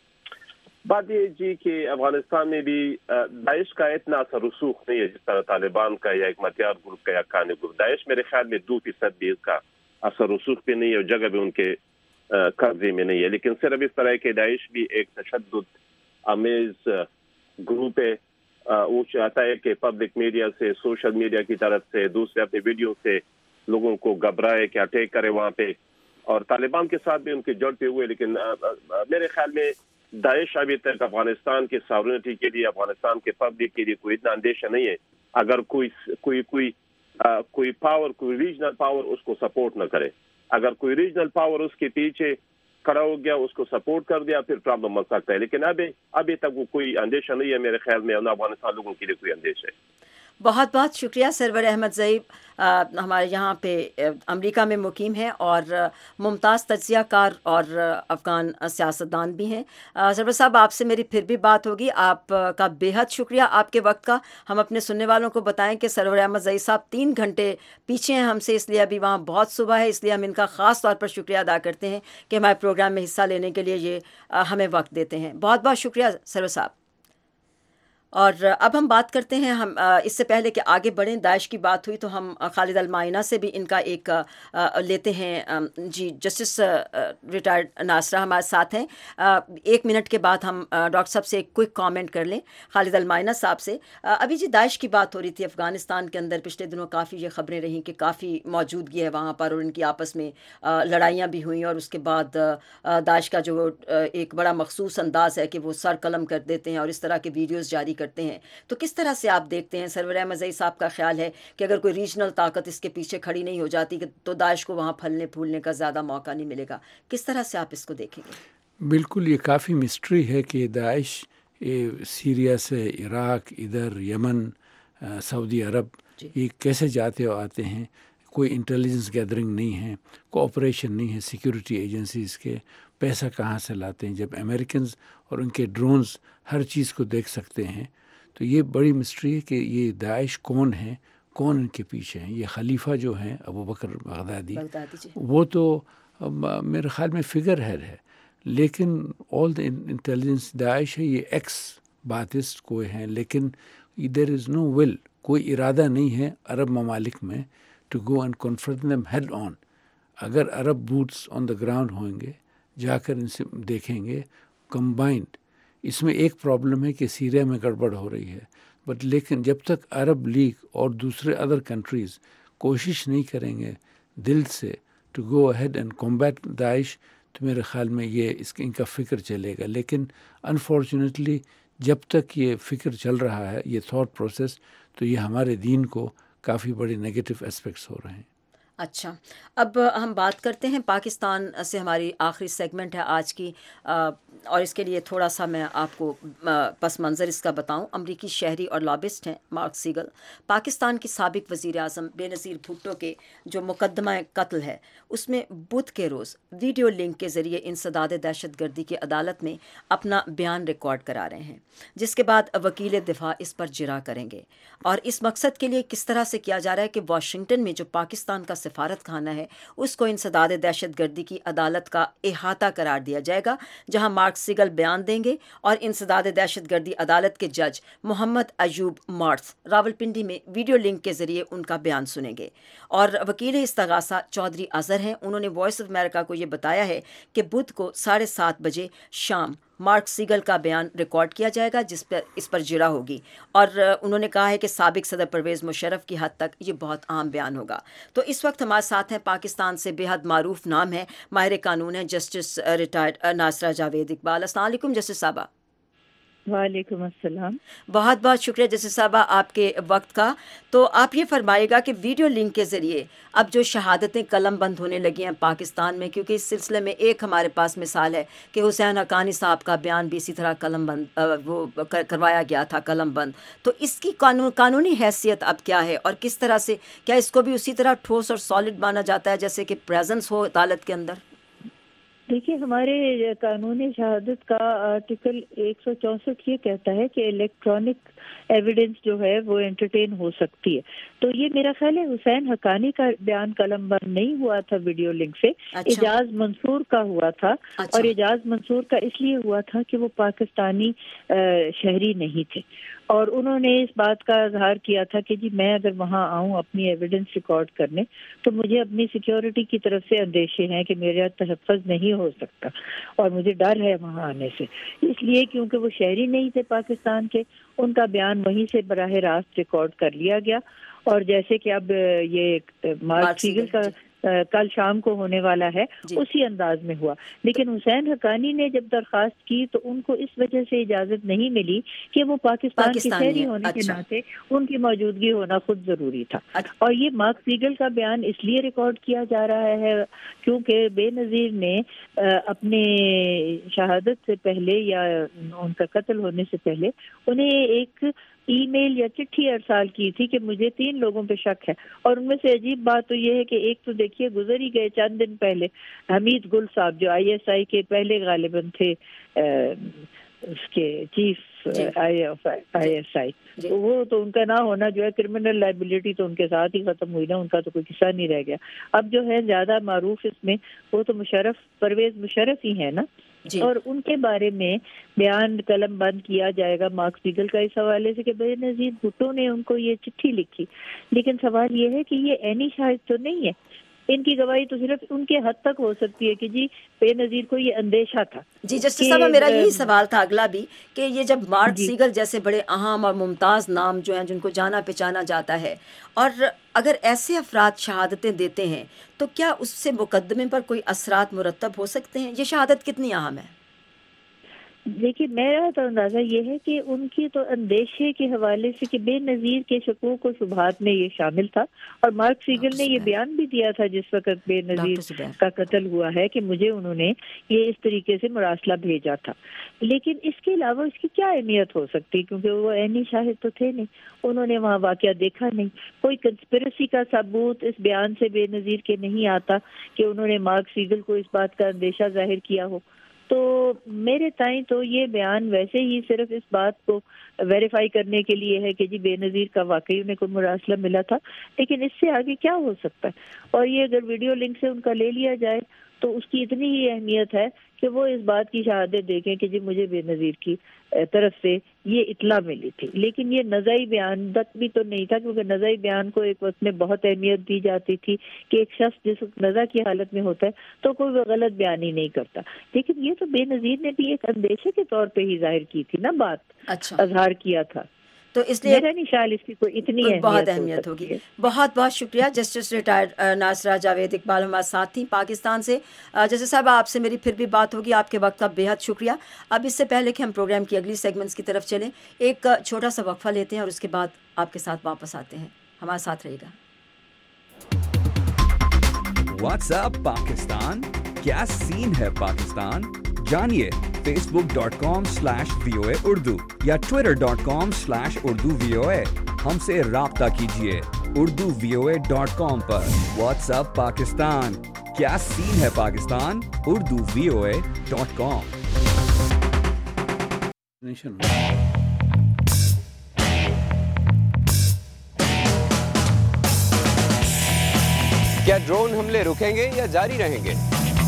[SPEAKER 4] بات یہ جی کہ افغانستان میں بھی داعش کا اتنا اثر رسوخ نہیں ہے جس طرح طالبان کا یا ایک متیار گروپ کا یا کانے گروپ. داعش میرے خیال میں 2% بھی اس کا اثر رسوخ بھی نہیں ہے، اور جگہ بھی ان کے قبضے میں نہیں ہے. لیکن صرف اس طرح کہ داعش بھی ایک تشدد آمیز گروپ ہے. وہ چاہتا ہے کہ پبلک میڈیا سے، سوشل میڈیا کی طرف سے، دوسرے اپنے ویڈیو سے لوگوں کو گھبرائے کہ اٹیک کرے وہاں پہ، اور طالبان کے ساتھ بھی ان کے جڑتے ہوئے. لیکن میرے خیال میں داعش ابھی تک افغانستان کے ساورنٹی کے لیے، افغانستان کے پبلک کے لیے کوئی اتنا اندیشہ نہیں ہے اگر کوئی پاور، کوئی ریجنل پاور اس کو سپورٹ نہ کرے. اگر کوئی ریجنل پاور اس کے پیچھے کھڑا ہو گیا، اس کو سپورٹ کر دیا، پھر پرابلم بن سکتا ہے. لیکن ابھی تک وہ کوئی اندیشہ نہیں ہے میرے خیال میں، نہ افغانستان لوگوں کے لیے کوئی اندیشہ ہے.
[SPEAKER 1] بہت بہت شکریہ سرور احمد ضعیب، ہمارے یہاں پہ امریکہ میں مقیم ہیں اور ممتاز تجزیہ کار اور افغان سیاستدان بھی ہیں. سرور صاحب، آپ سے میری پھر بھی بات ہوگی. آپ کا بے حد شکریہ آپ کے وقت کا. ہم اپنے سننے والوں کو بتائیں کہ سرور احمد ضعیب صاحب 3 گھنٹے پیچھے ہیں ہم سے، اس لیے ابھی وہاں بہت صبح ہے، اس لیے ہم ان کا خاص طور پر شکریہ ادا کرتے ہیں کہ ہمارے پروگرام میں حصہ لینے کے لیے یہ ہمیں وقت دیتے ہیں. بہت بہت شکریہ سرور صاحب. اور اب ہم بات کرتے ہیں، ہم اس سے پہلے کہ آگے بڑھیں، داعش کی بات ہوئی تو ہم خالد المعینہ سے بھی ان کا ایک لیتے ہیں. جی، جسٹس ریٹائرڈ ناصرہ ہمارے ساتھ ہیں. 1 منٹ کے بعد ہم ڈاکٹر صاحب سے ایک کوئک کامنٹ کر لیں خالد المعینہ صاحب سے. ابھی جی داعش کی بات ہو رہی تھی افغانستان کے اندر. پچھلے دنوں کافی یہ خبریں رہیں کہ کافی موجودگی ہے وہاں پر، اور ان کی آپس میں لڑائیاں بھی ہوئیں، اور اس کے بعد داعش کا جو ایک بڑا مخصوص انداز ہے کہ وہ سر قلم کر دیتے ہیں اور اس طرح کے ویڈیوز جاری کرتے ہیں. تو کس طرح سے آپ دیکھتے ہیں؟ سرور احمد ضعیب صاحب کا خیال ہے کہ اگر کوئی ریجنل طاقت اس کے پیچھے کھڑی نہیں ہو جاتی تو داعش کو وہاں پھلنے پھولنے کا زیادہ موقع نہیں ملے گا. کس طرح سے آپ اس کو دیکھیں گے؟
[SPEAKER 3] بالکل، یہ کافی مسٹری ہے کہ داعش سیریا سے عراق، ادھر یمن، سعودی عرب، یہ کیسے جاتے اور آتے ہیں. کوئی انٹیلیجنس گیدرنگ نہیں ہے، کوآپریشن نہیں ہے سیکیورٹی ایجنسیز کے. پیسہ کہاں سے لاتے ہیں جب امریکنز اور ان کے ڈرونز ہر چیز کو دیکھ سکتے ہیں؟ تو یہ بڑی مسٹری ہے کہ یہ داعش کون ہے، کون ان کے پیچھے ہیں. یہ خلیفہ جو ہیں ابو بکر بغدادی، وہ تو میرے خیال میں فگر ہیڈ ہے، لیکن آل دا انٹیلیجنس داعش ہے، یہ ایکس باتسٹ کوئی ہیں، لیکن دیر از نو ول، کوئی ارادہ نہیں ہے عرب ممالک میں to go and confront them head on. اگر عرب بوٹس آن دا گراؤنڈ ہوں گے، جا کر ان سے دیکھیں گے کمبائنڈ. اس میں ایک پرابلم ہے کہ سیریا میں گڑبڑ ہو رہی ہے، بٹ لیکن جب تک عرب لیگ اور دوسرے ادر کنٹریز کوشش نہیں کریں گے دل سے to go ahead and combat داعش، تو میرے خیال میں یہ ان کا فکر چلے گا. لیکن انفارچونیٹلی جب تک یہ فکر چل رہا ہے، یہ تھاٹ پروسیس، تو یہ ہمارے دین کو کافی بڑے نگیٹو اسپیکٹس ہو رہے ہیں.
[SPEAKER 1] اچھا، اب ہم بات کرتے ہیں پاکستان سے. ہماری آخری سیگمنٹ ہے آج کی، اور اس کے لیے تھوڑا سا میں آپ کو پس منظر اس کا بتاؤں. امریکی شہری اور لابسٹ ہیں مارک سیگل. پاکستان کے سابق وزیر اعظم بے نظیر بھٹو کے جو مقدمہ قتل ہے، اس میں بدھ کے روز ویڈیو لنک کے ذریعے انسداد دہشت گردی کی عدالت میں اپنا بیان ریکارڈ کرا رہے ہیں، جس کے بعد وکیل دفاع اس پر جرا کریں گے. اور اس مقصد کے لیے کس طرح سے کیا جا رہا ہے کہ واشنگٹن میں جو پاکستان کا سفارت خانہ ہے، اس کو انسداد دہشت گردی کی عدالت کا احاطہ قرار دیا جائے گا، جہاں مارک سیگل بیان دیں گے اور انسداد دہشت گردی عدالت کے جج محمد ایوب مارتھ راولپنڈی میں ویڈیو لنک کے ذریعے ان کا بیان سنیں گے. اور وکیل استغاثہ چودھری اظہر ہیں، انہوں نے وائس آف امریکہ کو یہ بتایا ہے کہ بدھ کو 7:30 بجے شام مارک سیگل کا بیان ریکارڈ کیا جائے گا، جس پر اس پر جرا ہوگی. اور انہوں نے کہا ہے کہ سابق صدر پرویز مشرف کی حد تک یہ بہت عام بیان ہوگا. تو اس وقت ہمارے ساتھ ہیں پاکستان سے بے حد معروف نام ہے، ماہر قانون ہے، جسٹس ریٹائرڈ ناصرہ جاوید اقبال. السلام علیکم جسٹس صاحبہ.
[SPEAKER 5] وعلیکم السلام.
[SPEAKER 1] بہت بہت شکریہ جسٹس صاحبہ آپ کے وقت کا. تو آپ یہ فرمائیے گا کہ ویڈیو لنک کے ذریعے اب جو شہادتیں قلم بند ہونے لگی ہیں پاکستان میں، کیونکہ اس سلسلے میں ایک ہمارے پاس مثال ہے کہ حسین حقانی صاحب کا بیان بھی اسی طرح قلم بند وہ کروایا گیا تھا قلم بند. تو اس کی قانونی حیثیت اب کیا ہے، اور کس طرح سے کیا اس کو بھی اسی طرح ٹھوس اور سالڈ مانا جاتا ہے جیسے کہ پریزنس ہو عدالت کے اندر؟
[SPEAKER 5] دیکھیے، ہمارے قانون شہادت کا آرٹیکل 164 یہ کہتا ہے کہ الیکٹرانک ایویڈنس جو ہے وہ انٹرٹین ہو سکتی ہے. تو یہ میرا خیال ہے حسین حقانی کا بیان قلم بند نہیں ہوا تھا ویڈیو لنک سے، اعجاز منصور کا ہوا تھا. اور اعجاز منصور کا اس لیے ہوا تھا کہ وہ پاکستانی شہری نہیں تھے، اور انہوں نے اس بات کا اظہار کیا تھا کہ جی میں اگر وہاں آؤں اپنی ایویڈنس ریکارڈ کرنے تو مجھے اپنی سیکیورٹی کی طرف سے اندیشے ہیں کہ میرا تحفظ نہیں ہو سکتا، اور مجھے ڈر ہے وہاں آنے سے. اس لیے کیونکہ وہ شہری نہیں تھے پاکستان کے، ان کا بیان وہیں سے براہ راست ریکارڈ کر لیا گیا. اور جیسے کہ اب یہ مارک سیگل کا کل شام کو ہونے والا ہے، اسی انداز میں ہوا. لیکن حسین حقانی نے جب درخواست کی تو ان کو اس وجہ سے اجازت نہیں ملی کہ وہ پاکستان کے شہری ہونے کے ناطے ان کی موجودگی ہونا خود ضروری تھا. اور یہ مارک سیگل کا بیان اس لیے ریکارڈ کیا جا رہا ہے کیونکہ بے نظیر نے اپنے شہادت سے پہلے یا ان کا قتل ہونے سے پہلے انہیں ایک ای میل یا چٹھی ارسال کی تھی کہ مجھے 3 لوگوں پہ شک ہے. اور ان میں سے عجیب بات تو یہ ہے کہ ایک تو دیکھیے گزر ہی گئے چند دن پہلے، حمید گل صاحب جو ISI کے پہلے غالباً تھے، اس کے چیف ISI، وہ تو ان کا نہ ہونا جو ہے کرمنل لائبلٹی تو ان کے ساتھ ہی ختم ہوئی نا، ان کا تو کوئی قصہ نہیں رہ گیا. اب جو ہے زیادہ معروف اس میں وہ تو پرویز مشرف ہی ہے نا. اور ان کے بارے میں بیان قلم بند کیا جائے گا مارک سیگل کا اس حوالے سے کہ بے نظیر بھٹو نے ان کو یہ چٹھی لکھی. لیکن سوال یہ ہے کہ یہ عینی شاہد تو نہیں ہے، ان کی گواہی تو صرف ان کے حد تک ہو سکتی ہے کہ جی بے نظیر کو یہ اندیشہ تھا.
[SPEAKER 1] جی جسٹس صاحب، میرا یہی سوال تھا اگلا بھی کہ یہ جب مارک سیگل جیسے بڑے اہم اور ممتاز نام جو ہیں جن کو جانا پہچانا جاتا ہے، اور اگر ایسے افراد شہادتیں دیتے ہیں تو کیا اس سے مقدمے پر کوئی اثرات مرتب ہو سکتے ہیں؟ یہ شہادت کتنی اہم ہے؟
[SPEAKER 5] دیکھیے، میرا تو اندازہ یہ ہے کہ ان کی تو اندیشے کے حوالے سے کہ بے نظیر کے شکوک و شبہات میں یہ شامل تھا. اور مارک سیگل نے یہ بیان بھی دیا تھا جس وقت بے نظیر کا قتل ہوا ہے کہ مجھے انہوں نے یہ اس طریقے سے مراسلہ بھیجا تھا. لیکن اس کے علاوہ اس کی کیا اہمیت ہو سکتی، کیونکہ وہ عینی شاہد تو تھے نہیں، انہوں نے وہاں واقعہ دیکھا نہیں. کوئی کنسپریسی کا ثبوت اس بیان سے بے نظیر کے نہیں آتا کہ انہوں نے مارک سیگل کو اس بات کا اندیشہ ظاہر کیا ہو. تو میرے تائیں تو یہ بیان ویسے ہی صرف اس بات کو ویریفائی کرنے کے لیے ہے کہ جی بے نظیر کا واقعی انہیں کوئی مراسلہ ملا تھا، لیکن اس سے آگے کیا ہو سکتا ہے. اور یہ اگر ویڈیو لنک سے ان کا لے لیا جائے تو اس کی اتنی ہی اہمیت ہے کہ وہ اس بات کی شہادت دیکھیں کہ جی مجھے بے نظیر کی طرف سے یہ اطلاع ملی تھی. لیکن یہ نزاعی بیان تک بھی تو نہیں تھا، کیونکہ نزاعی بیان کو ایک وقت میں بہت اہمیت دی جاتی تھی کہ ایک شخص جس وقت نزاع کی حالت میں ہوتا ہے تو کوئی وہ غلط بیان ہی نہیں کرتا. لیکن یہ تو بے نظیر نے بھی ایک اندیشے کے طور پہ ہی ظاہر کی تھی نا، بات
[SPEAKER 1] اچھا،
[SPEAKER 5] اظہار کیا تھا.
[SPEAKER 1] تو اس لیے
[SPEAKER 5] میرا نہیں خیال اس کی کوئی اتنی
[SPEAKER 1] بہت
[SPEAKER 5] اہمیت
[SPEAKER 1] اہمیت
[SPEAKER 5] ہو
[SPEAKER 1] ہوگی.
[SPEAKER 5] سکتی ہے.
[SPEAKER 1] بہت بہت شکریہ جسٹس ریٹائرڈ ناصرہ جاوید اقبال ہمارے ساتھ تھیں پاکستان سے. جسٹس صاحب آپ سے میری پھر بھی بات ہوگی. آپ کے وقت کا بےحد شکریہ. اب اس سے پہلے کہ ہم پروگرام کی اگلی سیگمنٹس کی طرف چلیں، ایک چھوٹا سا وقفہ لیتے ہیں اور اس کے بعد آپ کے ساتھ واپس آتے ہیں. ہمارے ساتھ رہے گا.
[SPEAKER 6] واٹس اپ پاکستان، کیا سین ہے پاکستان؟ جانیے facebook.com/VOA Urdu یا twitter.com/Urdu VOA. ہم سے رابطہ کیجیے urduvoa.com پر. واٹس اپ پاکستان، کیا سین ہے پاکستان؟ urduvoa.com.
[SPEAKER 7] کیا ڈرون حملے رکیں گے یا جاری رہیں گے؟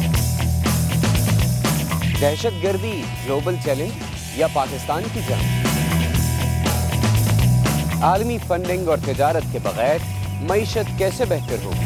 [SPEAKER 7] دہشت گردی گلوبل چیلنج یا پاکستان کی جنگ؟ عالمی فنڈنگ اور تجارت کے بغیر معیشت کیسے بہتر ہوگی؟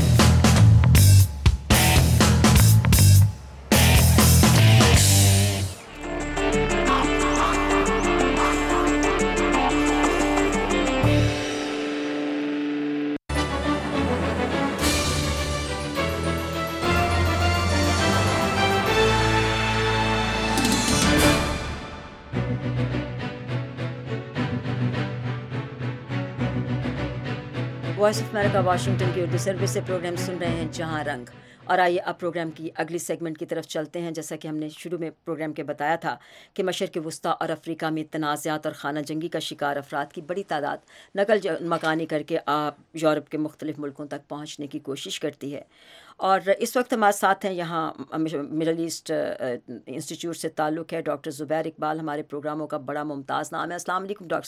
[SPEAKER 1] وائس آف امریکہ واشنگٹن کی اردو سروس سے پروگرام سن رہے ہیں جہاں رنگ. اور آئیے اب پروگرام کی اگلی سیگمنٹ کی طرف چلتے ہیں. جیسا کہ ہم نے شروع میں پروگرام کے بتایا تھا کہ مشرق وسطیٰ اور افریقہ میں تنازعات اور خانہ جنگی کا شکار افراد کی بڑی تعداد نقل مکانی کر کے یورپ کے مختلف ملکوں تک پہنچنے کی کوشش کرتی ہے. اور اس وقت ہمارے ساتھ ہیں یہاں مڈل ایسٹ انسٹیٹیوٹ سے تعلق ہے ڈاکٹر زبیر اقبال. ہمارے پروگراموں کا بڑا ممتاز نام ہے. السلام علیکم ڈاکٹر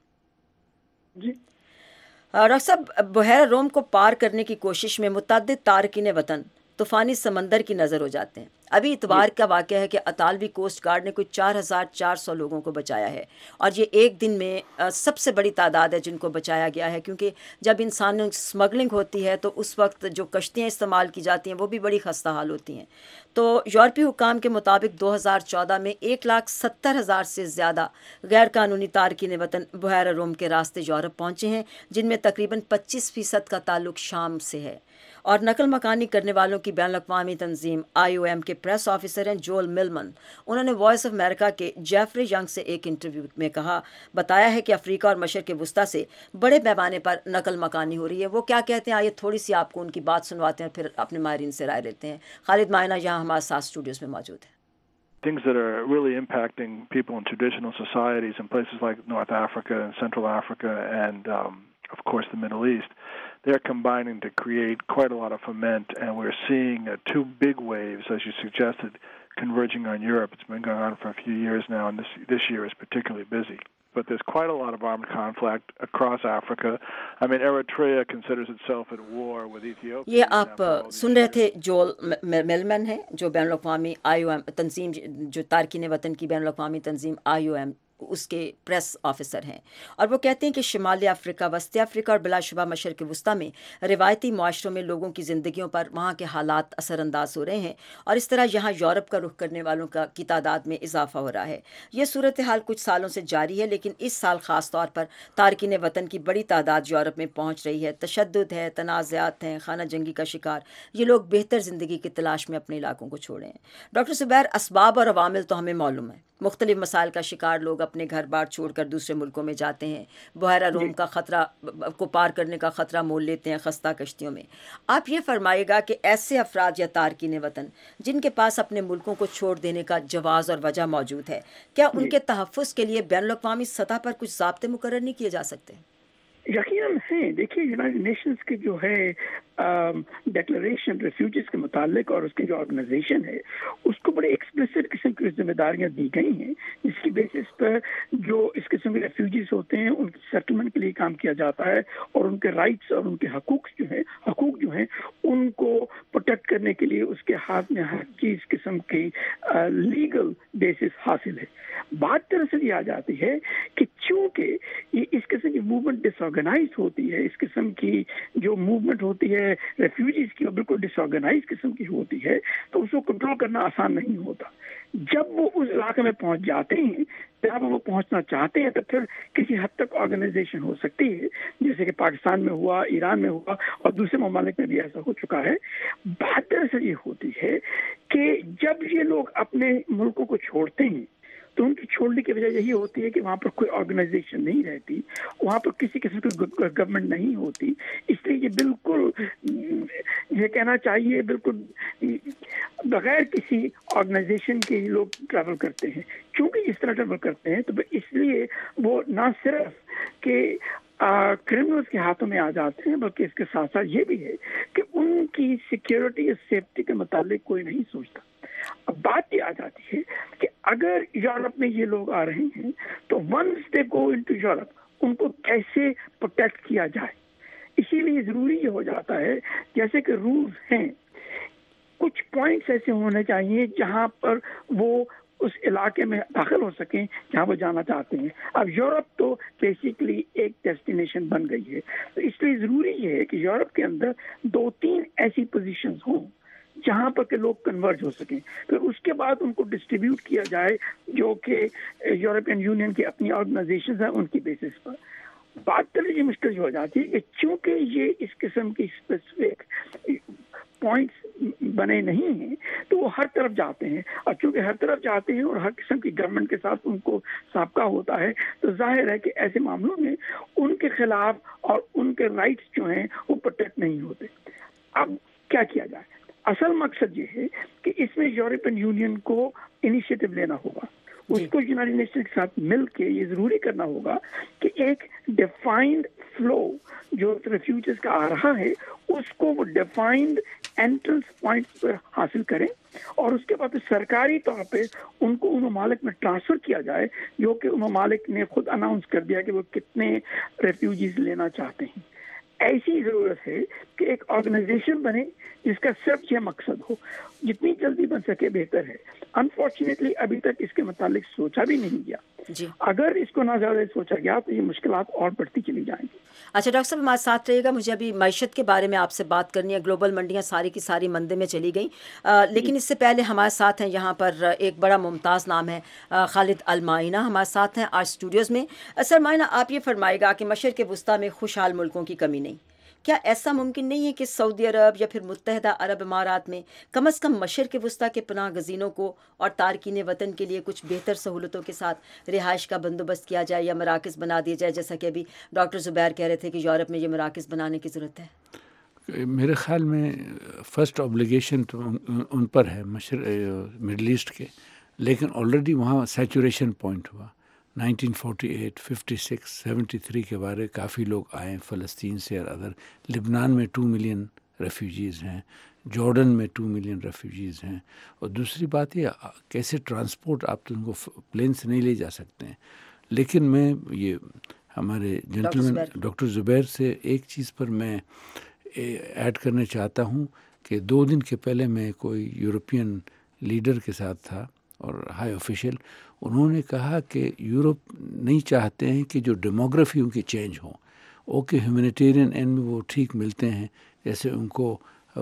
[SPEAKER 1] صاحب.
[SPEAKER 5] جی
[SPEAKER 1] ڈاکٹر صاحب، بحیرہ روم کو پار کرنے کی کوشش میں متعدد تارکین وطن طوفانی سمندر کی نظر ہو جاتے ہیں. ابھی اتوار کا واقعہ ہے کہ اطالوی کوسٹ گارڈ نے کوئی 4,400 لوگوں کو بچایا ہے، اور یہ ایک دن میں سب سے بڑی تعداد ہے جن کو بچایا گیا ہے. کیونکہ جب انسانوں کی اسمگلنگ ہوتی ہے تو اس وقت جو کشتیاں استعمال کی جاتی ہیں وہ بھی بڑی خستہ حال ہوتی ہیں. تو یورپی حکام کے مطابق 2014 میں 1,70,000 سے زیادہ غیر قانونی تارکین وطن بحیرہ روم کے راستے یورپ پہنچے ہیں، جن میں تقریباً 25% کا تعلق شام سے ہے. اور نقل مکانی کرنے والوں کی بین الاقوامی تنظیم IOM کے پریس آفیسر ہیں جول ملمن. انہوں نے وائس آف امریکہ کے جیفری ینگ سے ایک انٹرویو میں بتایا ہے کہ افریقہ اور مشرق وسطیٰ سے بڑے پیمانے پر نقل مکانی ہو رہی ہے. وہ کیا کہتے ہیں آئیے تھوڑی سی آپ کو ان کی بات سنواتے ہیں، پھر اپنے ماہرین سے رائے لیتے ہیں. خالد معائنہ یہاں ہمارے ساتھ اسٹوڈیوز میں موجود ہیں.
[SPEAKER 8] Things that are really impacting people in traditional societies in places like North Africa and Central Africa and, of course, the Middle East, they're combining to create quite a lot of ferment, and we're seeing two big waves, as you suggested, converging on Europe. It's been going on for a few years now, and this year is particularly busy. But there's quite a lot of armed conflict across Africa. I mean, Eritrea considers itself at war with Ethiopia.
[SPEAKER 1] یہ آپ سن رہے تھے جول ملمن ہے جو بین الاقوامی IOM تنظیم، جو تارکین وطن کی بین الاقوامی تنظیم IOM اس کے پریس آفیسر ہیں. اور وہ کہتے ہیں کہ شمالی افریقہ، وسطی افریقہ اور بلا شبہ مشرق وسطیٰ میں روایتی معاشروں میں لوگوں کی زندگیوں پر وہاں کے حالات اثر انداز ہو رہے ہیں، اور اس طرح یہاں یورپ کا رخ کرنے والوں کی تعداد میں اضافہ ہو رہا ہے. یہ صورتحال کچھ سالوں سے جاری ہے، لیکن اس سال خاص طور پر تارکین وطن کی بڑی تعداد یورپ میں پہنچ رہی ہے. تشدد ہے، تنازعات ہیں، خانہ جنگی کا شکار. یہ لوگ بہتر زندگی کی تلاش میں اپنے علاقوں کو چھوڑے ہیں. ڈاکٹر زبیر، اسباب اور عوامل تو ہمیں معلوم ہے. مختلف مسائل کا شکار لوگ اپنے گھر بار چھوڑ کر دوسرے ملکوں میں جاتے ہیں، بحیرہ روم کا خطرہ کو پار کرنے کا خطرہ مول لیتے ہیں خستہ کشتیوں میں. آپ یہ فرمائے گا کہ ایسے افراد یا تارکین وطن جن کے پاس اپنے ملکوں کو چھوڑ دینے کا جواز اور وجہ موجود ہے، کیا ان کے تحفظ کے لیے بین الاقوامی سطح پر کچھ ضابطے مقرر نہیں کیے جا سکتے؟
[SPEAKER 9] یقیناً ہیں. دیکھیے، یونائٹڈ نیشنز کے جو ہے ڈکلریشن ریفیوجیز کے متعلق اور اس کی جو آرگنائزیشن ہے اس کو بڑے ایکسپلسٹ قسم کی ذمہ داریاں دی گئی ہیں، جس کی بیسس پر جو اس قسم کے ریفیوجیز ہوتے ہیں ان کی سیٹلمنٹ کے لیے کام کیا جاتا ہے، اور ان کے رائٹس اور ان کے حقوق جو ہیں ان کو پروٹیکٹ کرنے کے لیے اس کے ہاتھ میں ہر چیز قسم کی لیگل بیسس حاصل ہے۔ بات دراصل یہ آ جاتی ہے کہ چونکہ یہ اس قسم کی موومنٹ ڈس آرگنائز ہوتی ہے، اس قسم کی جو موومنٹ ہوتی ہے ریفیوجیز کی بالکل ڈس آرگنائز قسم کی ہوتی ہے، تو اس کو کنٹرول کرنا آسان نہیں ہوتا۔ جب وہ اس علاقے میں پہنچ جاتے ہیں، جب وہ پہنچنا چاہتے ہیں، تو پھر کسی حد تک آرگنائزیشن ہو سکتی ہے، جیسے کہ پاکستان میں ہوا، ایران میں ہوا، اور دوسرے ممالک میں بھی ایسا ہو چکا ہے۔ بات دراصل یہ ہوتی ہے کہ جب یہ لوگ اپنے ملکوں کو چھوڑتے ہیں تو ان کی چھوڑنے کی وجہ یہی ہوتی ہے کہ وہاں پر کوئی آرگنائزیشن نہیں رہتی، وہاں پر کسی قسم کی گورنمنٹ نہیں ہوتی، اس لیے یہ بالکل یہ کہنا چاہیے بالکل بغیر کسی آرگنائزیشن کے لوگ ٹریول کرتے ہیں۔ کیونکہ اس طرح ٹریول کرتے ہیں تو اس لیے وہ نہ صرف کہ کرمنلز کے ہاتھوں میں آ جاتے ہیں، بلکہ اس کے ساتھ ساتھ یہ بھی ہے کہ ان کی سیکیورٹی اور سیفٹی کے متعلق کوئی نہیں سوچتا۔ اب بات یہ آ جاتی ہے کہ اگر یورپ میں یہ لوگ آ رہے ہیں تو once they go into Europe ان کو کیسے پروٹیکٹ کیا جائے، اسی لیے ضروری یہ ہو جاتا ہے جیسے کہ رولز ہیں، کچھ پوائنٹس ایسے ہونے چاہیے جہاں پر وہ اس علاقے میں داخل ہو سکیں جہاں وہ جانا چاہتے ہیں۔ اب یورپ تو بیسیکلی ایک ڈیسٹینیشن بن گئی ہے، تو اس لیے ضروری یہ ہے کہ یورپ کے اندر 2-3 ایسی پوزیشنز ہوں جہاں پر کہ لوگ کنورج ہو سکیں، پھر اس کے بعد ان کو ڈسٹریبیوٹ کیا جائے جو کہ یورپین یونین کی اپنی آرگنائزیشنز ہیں ان کی بیسس پر۔ بات تو یہ مشکل ہو جاتی ہے کہ چونکہ یہ اس قسم کی اسپیسیفک پوائنٹس بنے نہیں ہیں تو وہ ہر طرف جاتے ہیں، اور چونکہ ہر طرف جاتے ہیں اور ہر قسم کی گورنمنٹ کے ساتھ ان کو سابقہ ہوتا ہے، تو ظاہر ہے کہ ایسے معاملوں میں ان کے خلاف اور ان کے رائٹس جو ہیں وہ پروٹیکٹ نہیں ہوتے۔ اب کیا کیا جائے؟ اصل مقصد یہ ہے کہ اس میں یورپین یونین کو انیشیٹو لینا ہوگا، اس کو یونائٹڈ نیشن کے ساتھ مل کے یہ ضروری کرنا ہوگا کہ ایک ڈیفائنڈ فلو جو ریفیوجیز کا آ رہا ہے اس کو وہ ڈیفائنڈ انٹرنس پوائنٹس پر حاصل کریں، اور اس کے بعد سرکاری طور پہ ان کو ان ممالک میں ٹرانسفر کیا جائے جو کہ ان ممالک نے خود اناؤنس کر دیا کہ وہ کتنے ریفیوجیز لینا چاہتے ہیں۔ ایسی ضرورت ہے کہ ایک آرگنائزیشن بنے جس کا صرف یہ مقصد ہو، جتنی جلدی بن سکے بہتر ہے۔ انفارچونیٹلی ابھی تک اس کے متعلق سوچا بھی نہیں گیا، اگر اس کو نہ زیادہ سوچا گیا تو یہ مشکلات اور بڑھتی چلی جائیں گی۔
[SPEAKER 1] اچھا ڈاکٹر صاحب ہمارے ساتھ رہے گا، مجھے ابھی معیشت کے بارے میں آپ سے بات کرنی ہے۔ گلوبل منڈیاں ساری کی ساری مندے میں چلی گئیں، لیکن اس سے پہلے ہمارے ساتھ ہیں یہاں پر ایک بڑا ممتاز نام ہے خالد المعینہ، ہمارے ساتھ ہیں آج اسٹوڈیوز میں۔ سر معینہ، آپ یہ فرمائے گا کہ مشرق وسطیٰ میں خوشحال ملکوں کی کمی نہیں، کیا ایسا ممکن نہیں ہے کہ سعودی عرب یا پھر متحدہ عرب امارات میں کم از کم مشرق وسطیٰ کے پناہ گزینوں کو اور تارکین وطن کے لیے کچھ بہتر سہولتوں کے ساتھ رہائش کا بندوبست کیا جائے یا مراکز بنا دیے جائے، جیسا کہ ابھی ڈاکٹر زبیر کہہ رہے تھے کہ یورپ میں یہ مراکز بنانے کی ضرورت ہے؟
[SPEAKER 3] میرے خیال میں فرسٹ اوبلیگیشن تو ان پر ہے مڈل ایسٹ کے، لیکن آلریڈی وہاں سیچوریشن پوائنٹ ہوا 1948 56 73 کے بارے کافی لوگ آئے فلسطین سے اور ادر۔ لبنان میں 2 ملین ریفیوجیز ہیں، جارڈن میں 2 ملین ریفیوجیز ہیں، اور دوسری بات یہ کیسے ٹرانسپورٹ، آپ تو ان کو پلین سے نہیں لے جا سکتے ہیں۔ لیکن میں یہ ہمارے جنٹلمین ڈاکٹر زبیر سے ایک چیز پر میں ایڈ کرنا چاہتا ہوں کہ 2 دن کے پہلے میں کوئی یورپین لیڈر کے ساتھ تھا اور ہائی آفیشل، انہوں نے کہا کہ یورپ نہیں چاہتے ہیں کہ جو ڈیموگرافی ان کی چینج ہو، اوکے ہیومینیٹیرین اینڈ میں وہ ٹھیک ملتے ہیں، جیسے ان کو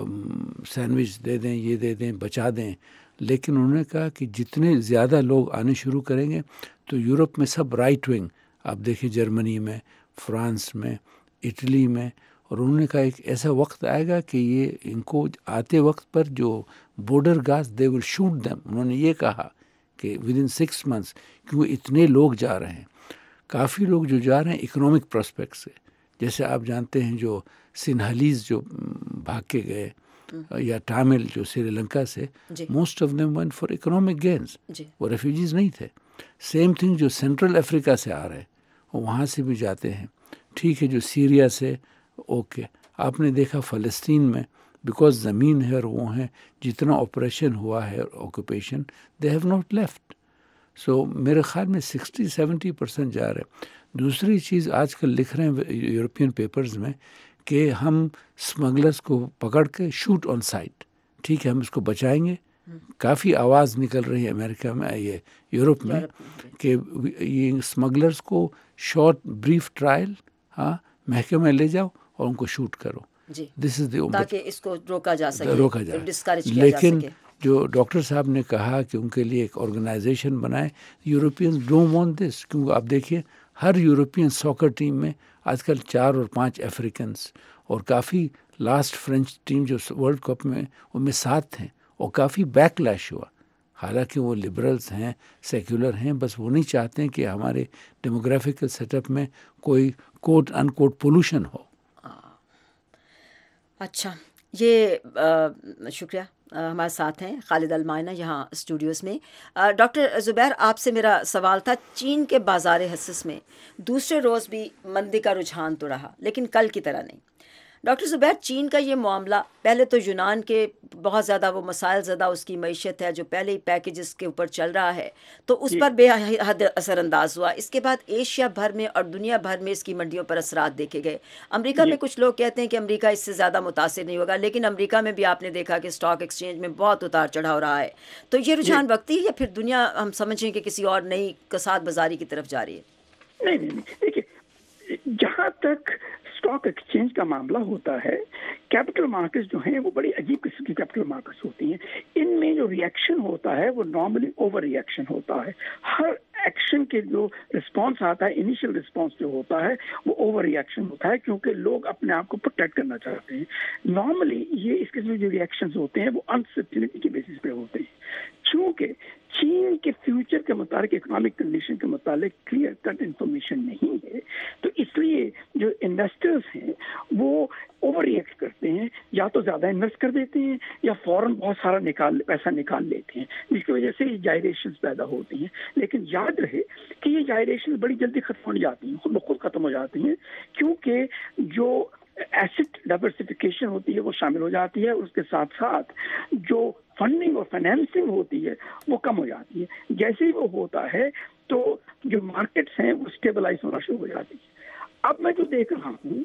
[SPEAKER 3] سینڈوچ دے دیں، یہ دے دیں، بچا دیں، لیکن انہوں نے کہا کہ جتنے زیادہ لوگ آنے شروع کریں گے تو یورپ میں سب رائٹ ونگ، آپ دیکھیں جرمنی میں، فرانس میں، اٹلی میں، اور انہوں نے کہا ایک ایسا وقت آئے گا کہ یہ ان کو آتے وقت پر جو border guards they will shoot them, انہوں نے یہ کہا کہ ودن 6 months، کیونکہ اتنے لوگ جا رہے ہیں، کافی لوگ جو جا رہے ہیں اکنامک پرسپیکٹ سے، جیسے آپ جانتے ہیں جو سنہالیز جو بھاگ کے گئے یا ٹامل جو سری لنکا سے، most of them went for economic gains, وہ ریفیوجیز نہیں تھے۔ سیم تھنگ جو سینٹرل افریقہ سے آ رہے ہیں وہ وہاں سے بھی جاتے ہیں، ٹھیک ہے، جو سیریا سے اوکے، آپ نے دیکھا فلسطین میں بیکاز زمین ہے اور وہ ہیں، جتنا آپریشن ہوا ہے occupation they have not left. So میرے خیال میں 60-70% جا رہا ہے. دوسری چیز آج کل لکھ رہے ہیں یورپین پیپرز میں کہ ہم اسمگلرس کو پکڑ کے شوٹ آن سائٹ، ٹھیک ہے ہم اس کو بچائیں گے. کافی آواز نکل رہی ہے امریکہ میں، یہ یورپ میں، کہ یہ اسمگلرس کو شارٹ بریف ٹرائل، ہاں محکمے میں لے جاؤ اور ان کو شوٹ کرو.
[SPEAKER 1] جی
[SPEAKER 3] دس از دی
[SPEAKER 1] تاکہ اس کو روکا جا سکے،
[SPEAKER 3] روکا جائے.
[SPEAKER 1] ڈسکریج کیا جا
[SPEAKER 3] لیکن
[SPEAKER 1] سکے.
[SPEAKER 3] جو ڈاکٹر صاحب نے کہا کہ ان کے لیے ایک آرگنائزیشن بنائے، یورپینز ڈونٹ وانٹ دس، کیونکہ آپ دیکھیے ہر یورپین ساکر ٹیم میں آج کل 4 اور 5 افریقنس، اور کافی لاسٹ فرینچ ٹیم جو ورلڈ کپ میں ان میں 7 تھے، اور کافی بیک لیش ہوا. حالانکہ وہ لبرلز ہیں، سیکولر ہیں، بس وہ نہیں چاہتے ہیں کہ ہمارے ڈیموگرافیکل سیٹ اپ میں کوئی کوٹ ان کوٹ پولوشن ہو.
[SPEAKER 1] اچھا، یہ شکریہ. ہمارے ساتھ ہیں خالد المائنہ یہاں اسٹوڈیوز میں. ڈاکٹر زبیر، آپ سے میرا سوال تھا، چین کے بازار حصص میں دوسرے روز بھی مندی کا رجحان تو رہا، لیکن کل کی طرح نہیں. ڈاکٹر زبیر، چین کا یہ معاملہ، پہلے تو یونان کے بہت زیادہ وہ مسائل زدہ اس کی معیشت ہے جو پہلے ہی پیکیجز کے اوپر چل رہا ہے، تو اس پر بے حد اثر انداز ہوا. اس کے بعد ایشیا بھر میں اور دنیا بھر میں اس کی منڈیوں پر اثرات دیکھے گئے. امریکہ میں کچھ لوگ کہتے ہیں کہ امریکہ اس سے زیادہ متاثر نہیں ہوگا، لیکن امریکہ میں بھی آپ نے دیکھا کہ اسٹاک ایکسچینج میں بہت اتار چڑھاؤ رہا ہے. تو یہ رجحان وقتی ہے یا پھر دنیا ہم سمجھیں کہ کسی اور نئی کساد بازاری کی طرف جا رہی ہے؟
[SPEAKER 9] نہیں، دیکھیے جہاں تک اسٹاک ایکسچینج کا معاملہ ہوتا ہے، کیپٹل مارکیٹس جو ہیں وہ بڑی عجیب قسم کی کیپٹل مارکیٹس ہوتی ہیں. ان میں جو ری ایکشن ہوتا ہے وہ نارملی اوور ری ایکشن ہوتا ہے. ہر ایکشن کے جو رسپانس آتا ہے، انیشیل رسپانس جو ہوتا ہے وہ اوور ری ایکشن ہوتا ہے، کیونکہ لوگ اپنے آپ کو پروٹیکٹ کرنا چاہتے ہیں. نارملی یہ اس قسم کے جو ری ایکشنز ہوتے ہیں وہ انسرٹینٹی کے بیسس پہ ہوتے ہیں. چونکہ چین کے فیوچر کے متعلق، اکنامک کنڈیشن کے متعلق کلیئر کٹ انفارمیشن نہیں ہے، تو اس لیے جو انویسٹرز ہیں وہ اوور ریئیکٹ کرتے ہیں، یا تو زیادہ انویسٹ کر دیتے ہیں یا فوراً بہت سارا پیسہ نکال لیتے ہیں، جس کی وجہ سے یہ جائریشنز پیدا ہوتی ہیں. لیکن یاد رہے کہ یہ جائریشنز بڑی جلدی ختم ہو جاتی ہیں، خود بخود ختم ہو جاتی ہیں، کیونکہ جو ایسٹ ڈائیورسفیکیشن ہوتی ہے وہ شامل ہو جاتی ہے، اس کے ساتھ ساتھ جو فنڈنگ اور فائنینسنگ ہوتی ہے وہ کم ہو جاتی ہے. جیسے ہی وہ ہوتا ہے تو جو مارکیٹس ہیں وہ اسٹیبلائز ہونا شروع ہو جاتی ہے. اب میں جو دیکھ رہا ہوں،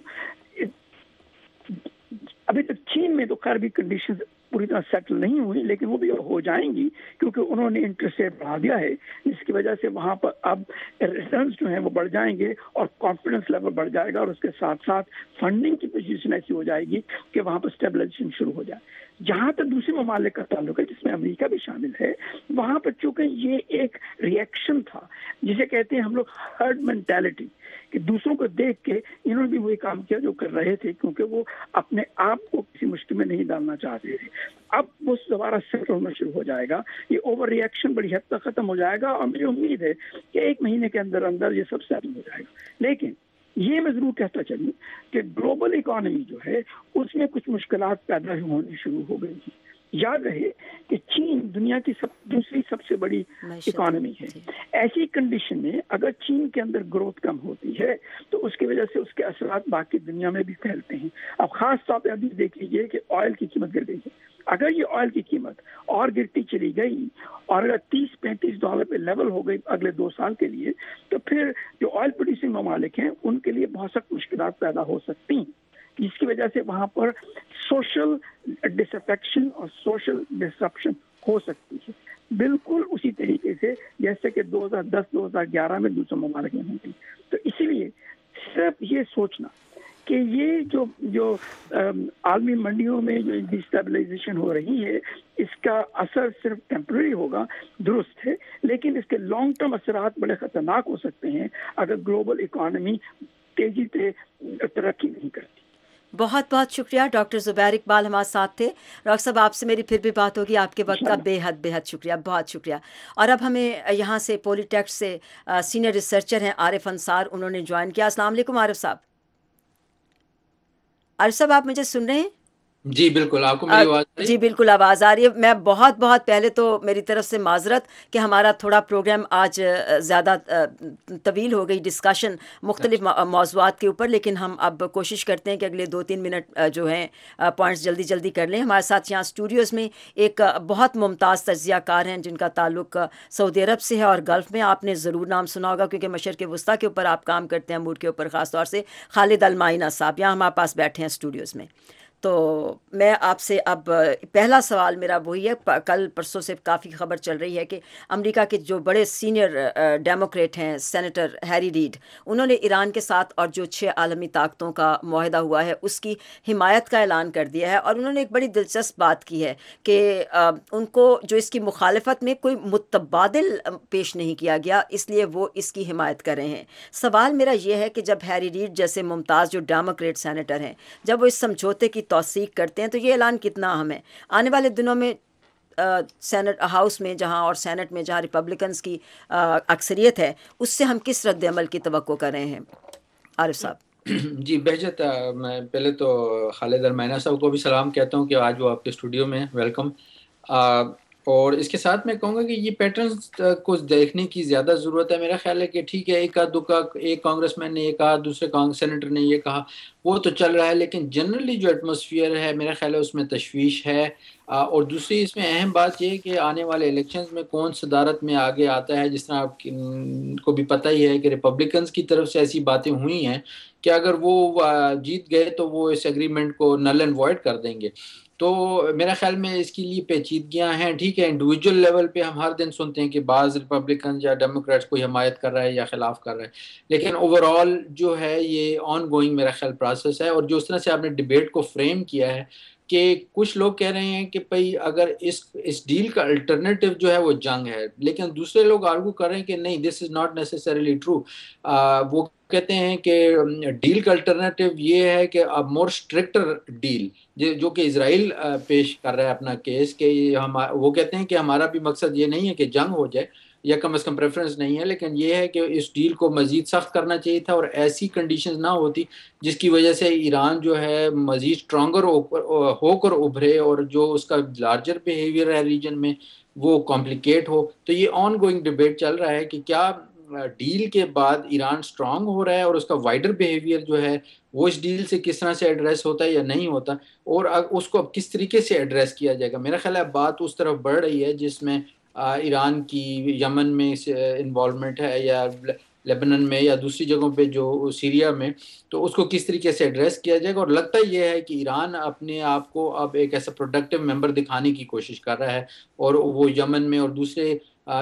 [SPEAKER 9] ابھی تک چین میں تو خیر بھی کنڈیشنز پوری طرح سیٹل نہیں ہوئی، لیکن وہ بھی ہو جائیں گی کیونکہ انہوں نے انٹرسٹ ریٹ بڑھا دیا ہے، جس کی وجہ سے وہاں پر اب ریٹرنز جو ہیں وہ بڑھ جائیں گے اور کانفیڈنس لیول بڑھ جائے گا، اور اس کے ساتھ ساتھ فنڈنگ کی پوزیشن ایسی ہو جائے گی کہ وہاں پر اسٹیبلائزیشن شروع ہو جائے. جہاں تک دوسرے ممالک کا تعلق ہے جس میں امریکہ بھی شامل ہے، وہاں پر چونکہ یہ ایک ری ایکشن تھا جسے کہتے ہیں ہم لوگ ہرڈ مینٹیلٹی، کہ دوسروں کو دیکھ کے انہوں نے بھی وہی کام کیا جو کر رہے تھے، کیونکہ وہ اپنے آپ کو کسی مشکل میں نہیں ڈالنا چاہتے تھے. اب وہ دوبارہ سیٹ ہونا شروع ہو جائے گا، یہ اوور ری ایکشن بڑی حد تک ختم ہو جائے گا، اور مجھے امید ہے کہ 1 مہینے کے اندر اندر یہ سب سیٹل ہو جائے گا. لیکن یہ میں ضرور کہتا چلوں کہ گلوبل اکانومی جو ہے اس میں کچھ مشکلات پیدا ہونی شروع ہو گئی ہیں. یاد رہے کہ چین دنیا کی دوسری سب سے بڑی اکانومی ہے. ایسی کنڈیشن میں اگر چین کے اندر گروتھ کم ہوتی ہے تو اس کی وجہ سے اس کے اثرات باقی دنیا میں بھی پھیلتے ہیں. اب خاص طور پہ ابھی دیکھ لیجیے کہ آئل کی قیمت گر گئی ہے. اگر یہ آئل کی قیمت اور گرتی چلی گئی اور اگر $30-35 پہ لیول ہو گئی اگلے 2 سال کے لیے، تو پھر جو آئل پروڈیوسنگ ممالک ہیں ان کے لیے بہت سخت مشکلات پیدا ہو سکتی ہیں، جس کی وجہ سے وہاں پر سوشل ڈس افیکشن اور سوشل ڈسرپشن ہو سکتی ہے، بالکل اسی طریقے سے جیسے کہ 2010-2011 میں دوسرے ممالک میں ہوتی. تو اسی لیے صرف یہ سوچنا کہ یہ جو عالمی منڈیوں میں جو ڈیسٹیبلائزیشن ہو رہی ہے اس کا اثر صرف ٹیمپرری ہوگا، درست ہے، لیکن اس کے لانگ ٹرم اثرات بڑے خطرناک ہو سکتے ہیں اگر گلوبل اکانومی تیزی سے ترقی نہیں کرتی.
[SPEAKER 1] بہت بہت شکریہ ڈاکٹر زبیر اقبال ہمارے ساتھ تھے. ڈاکٹر صاحب آپ سے میری پھر بھی بات ہوگی. آپ کے وقت کا بے حد شکریہ، بہت شکریہ. اور اب ہمیں یہاں سے پولی ٹیکس سے سینئر ریسرچر ہیں عارف انصار، انہوں نے جوائن کیا. السلام علیکم عارف صاحب. عارف صاحب آپ مجھے سن رہے ہیں؟
[SPEAKER 10] جی بالکل، آپ کو میری آواز آ رہی ہے؟
[SPEAKER 1] جی بالکل آواز آ رہی ہے. میں بہت پہلے تو میری طرف سے معذرت کہ ہمارا تھوڑا پروگرام آج زیادہ طویل ہو گئی، ڈسکشن مختلف موضوعات کے اوپر، لیکن ہم اب کوشش کرتے ہیں کہ اگلے 2-3 منٹ جو ہیں پوائنٹس جلدی کر لیں. ہمارے ساتھ یہاں اسٹوڈیوز میں ایک بہت ممتاز تجزیہ کار ہیں جن کا تعلق سعودی عرب سے ہے اور گلف میں. آپ نے ضرور نام سنا ہوگا کیونکہ مشرق وسطیٰ کے اوپر آپ کام کرتے ہیں، امور کے اوپر، خاص طور سے خالد المعینہ صاحب یہاں ہمارے پاس بیٹھے ہیں اسٹوڈیوز میں. تو میں آپ سے اب پہلا سوال میرا وہی ہے، کل پرسوں سے کافی خبر چل رہی ہے کہ امریکہ کے جو بڑے سینئر ڈیموکریٹ ہیں سینیٹر ہیری ریڈ، انہوں نے ایران کے ساتھ اور جو 6 عالمی طاقتوں کا معاہدہ ہوا ہے اس کی حمایت کا اعلان کر دیا ہے. اور انہوں نے ایک بڑی دلچسپ بات کی ہے کہ ان کو جو اس کی مخالفت میں کوئی متبادل پیش نہیں کیا گیا، اس لیے وہ اس کی حمایت کر رہے ہیں. سوال میرا یہ ہے کہ جب ہیری ریڈ جیسے ممتاز جو ڈیموکریٹ سینیٹر ہیں جب وہ اس سمجھوتے کی توثیق کرتے ہیں تو یہ اعلان کتنا اہم ہے آنے والے دنوں میں سینٹ ہاؤس میں جہاں اور سینٹ میں جہاں ریپبلکنز کی اکثریت ہے، اس سے ہم کس رد عمل کی توقع کر رہے ہیں؟ عارف صاحب.
[SPEAKER 10] جی بہجت، میں پہلے تو خالد المعینہ صاحب کو بھی سلام کہتا ہوں کہ آج وہ آپ کے اسٹوڈیو میں، ویلکم. اور اس کے ساتھ میں کہوں گا کہ یہ پیٹرنز کو دیکھنے کی زیادہ ضرورت ہے. میرا خیال ہے کہ ٹھیک ہے ایک ایک کانگریس مین نے یہ کہا، دوسرے سینیٹر نے یہ کہا، وہ تو چل رہا ہے، لیکن جنرلی جو ایٹماسفیئر ہے میرا خیال ہے اس میں تشویش ہے. اور دوسری اس میں اہم بات یہ ہے کہ آنے والے الیکشنز میں کون صدارت میں آگے آتا ہے. جس طرح آپ کو بھی پتہ ہی ہے کہ ریپبلکنز کی طرف سے ایسی باتیں ہوئی ہیں کہ اگر وہ جیت گئے تو وہ اس ایگریمنٹ کو نل اینڈ وائڈ کر دیں گے. تو میرا خیال میں اس کے لیے پیچیدگیاں ہیں. ٹھیک ہے انڈیویجول لیول پہ ہم ہر دن سنتے ہیں کہ بعض ریپبلکن یا ڈیموکریٹس کو حمایت کر رہا ہے یا خلاف کر رہا ہے، لیکن اوور آل جو ہے یہ آن گوئنگ میرا خیال پروسیس ہے. اور جو اس طرح سے آپ نے ڈیبیٹ کو فریم کیا ہے کہ کچھ لوگ کہہ رہے ہیں کہ بھئی اگر اس ڈیل کا الٹرنیٹیو جو ہے وہ جنگ ہے، لیکن دوسرے لوگ آرگو کر رہے ہیں کہ نہیں، دس از ناٹ نیسیسریلی ٹرو. وہ کہتے ہیں کہ ڈیل کا الٹرنیٹیو یہ ہے کہ اب مور اسٹرکٹر ڈیل، جو کہ اسرائیل پیش کر رہا ہے اپنا کیس، کہ وہ کہتے ہیں کہ ہمارا بھی مقصد یہ نہیں ہے کہ جنگ ہو جائے یا کم از کم پریفرنس نہیں ہے، لیکن یہ ہے کہ اس ڈیل کو مزید سخت کرنا چاہیے تھا اور ایسی کنڈیشنز نہ ہوتی جس کی وجہ سے ایران جو ہے مزید اسٹرانگر ہو کر ابھرے اور جو اس کا لارجر بیہیویئر ہے ریجن میں وہ کمپلیکیٹ ہو. تو یہ آن گوئنگ ڈیبیٹ چل رہا ہے کہ کیا ڈیل کے بعد ایران سٹرانگ ہو رہا ہے اور اس کا وائڈر بیہیویئر جو ہے وہ اس ڈیل سے کس طرح سے ایڈریس ہوتا ہے یا نہیں ہوتا، اور اس کو اب کس طریقے سے ایڈریس کیا جائے گا. میرا خیال ہے بات اس طرف بڑھ رہی ہے جس میں ایران کی یمن میں انوالومنٹ ہے یا لیبنن میں یا دوسری جگہوں پہ جو سیریا میں، تو اس کو کس طریقے سے ایڈریس کیا جائے گا. اور لگتا یہ ہے کہ ایران اپنے آپ کو اب ایک ایسا پروڈکٹیو ممبر دکھانے کی کوشش کر رہا ہے، اور وہ یمن میں اور دوسرے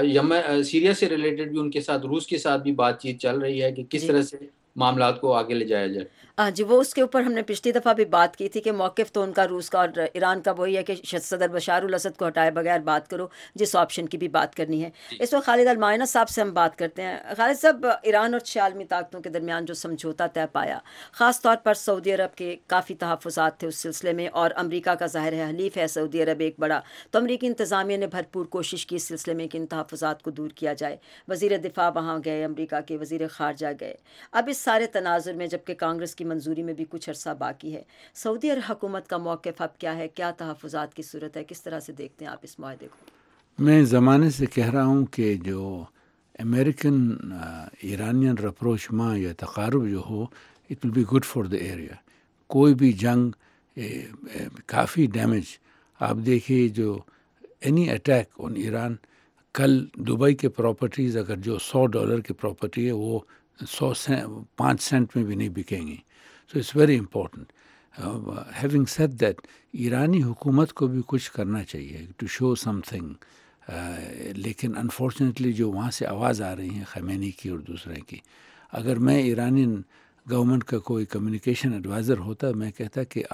[SPEAKER 10] سیریا سے ریلیٹڈ بھی ان کے ساتھ، روس کے ساتھ بھی بات چیت چل رہی ہے کہ کس طرح سے معاملات کو آگے لے جایا جائے.
[SPEAKER 1] جی وہ اس کے اوپر ہم نے پچھلی دفعہ بھی بات کی تھی کہ موقف تو ان کا روس کا اور ایران کا وہی ہے کہ صدر بشار الاسد کو ہٹائے بغیر بات کرو، جس آپشن کی بھی بات کرنی ہے. اس وقت خالد المعینہ صاحب سے ہم بات کرتے ہیں. خالد صاحب، ایران اور 6 عالمی طاقتوں کے درمیان جو سمجھوتا طے پایا، خاص طور پر سعودی عرب کے کافی تحفظات تھے اس سلسلے میں، اور امریکہ کا ظاہر ہے حلیف ہے سعودی عرب ایک بڑا، تو امریکی انتظامیہ نے بھرپور کوشش کی اس سلسلے میں کہ ان تحفظات کو دور کیا جائے. وزیر دفاع وہاں گئے، امریکہ کے وزیر خارجہ گئے. اب اس سارے تناظر میں جبکہ کانگریس کی منظوری میں بھی کچھ عرصہ باقی ہے، سعودی عرب حکومت کا موقف اب کیا ہے؟ کیا تحفظات کی صورت ہے؟ کس طرح سے دیکھتے ہیں آپ اس معاہدے کو؟
[SPEAKER 3] میں زمانے سے کہہ رہا ہوں کہ جو امریکن ایرانین رپروچما یا تقارب جو ہو، it will be good for the area. کوئی بھی جنگ کافی ڈیمیج آپ دیکھیے، جو اینی اٹیک آن ایران، کل دبئی کے پراپرٹیز اگر جو $100 کی پراپرٹی ہے وہ 5 سینٹ میں بھی نہیں بکیں گی. So it's very important. Having said that, ایرانی حکومت کو بھی کچھ کرنا چاہیے to show something. لیکن انفارچونیٹلی جو وہاں سے آواز آ رہی ہیں خمینی کی اور دوسرے کی، اگر میں ایرانی گورنمنٹ کا کوئی کمیونیکیشن ایڈوائزر ہوتا، میں کہتا کہ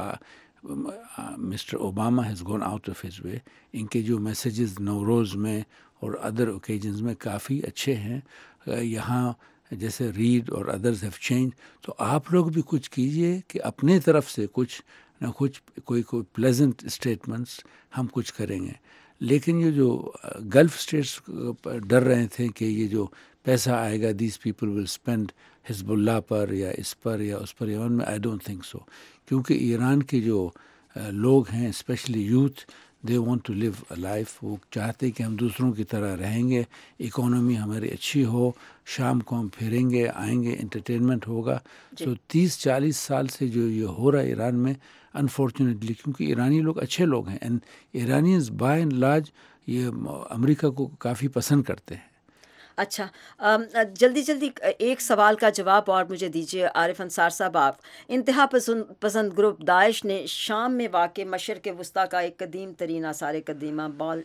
[SPEAKER 3] Mister Obama has gone out of his way. ان کے جو میسیجز نوروز میں اور ادر اوکیجنز میں کافی اچھے ہیں. یہاں جیسے ریڈ اور ادرز ہیو چینج، تو آپ لوگ بھی کچھ کیجئے کہ اپنے طرف سے کچھ نہ کچھ کوئی پلیزنٹ اسٹیٹمنٹس ہم کچھ کریں گے. لیکن یہ جو گلف اسٹیٹس ڈر رہے تھے کہ یہ جو پیسہ آئے گا دیز پیپل ول اسپینڈ حزب اللہ پر یا اس پر یا اس پر، یمن میں آئی ڈونٹ تھنک سو. کیونکہ ایران کے جو لوگ ہیں especially youth they want to live a life, وہ چاہتے ہیں کہ ہم دوسروں کی طرح رہیں گے, اکانومی ہماری اچھی ہو, شام کو ہم پھریں گے آئیں گے, انٹرٹینمنٹ ہوگا. سو 30-40 سال سے جو یہ ہو رہا ہے ایران میں, انفارچونیٹلی کیونکہ ایرانی لوگ اچھے لوگ ہیں, and Iranians by and large یہ امریکہ کو کافی پسند کرتے ہیں.
[SPEAKER 1] اچھا, جلدی ایک سوال کا جواب اور مجھے دیجیے عارف انصار صاحب. آپ انتہا پسند گروپ داعش نے شام میں واقع مشرق وسطیٰ کا ایک قدیم ترین آثار قدیمہ بال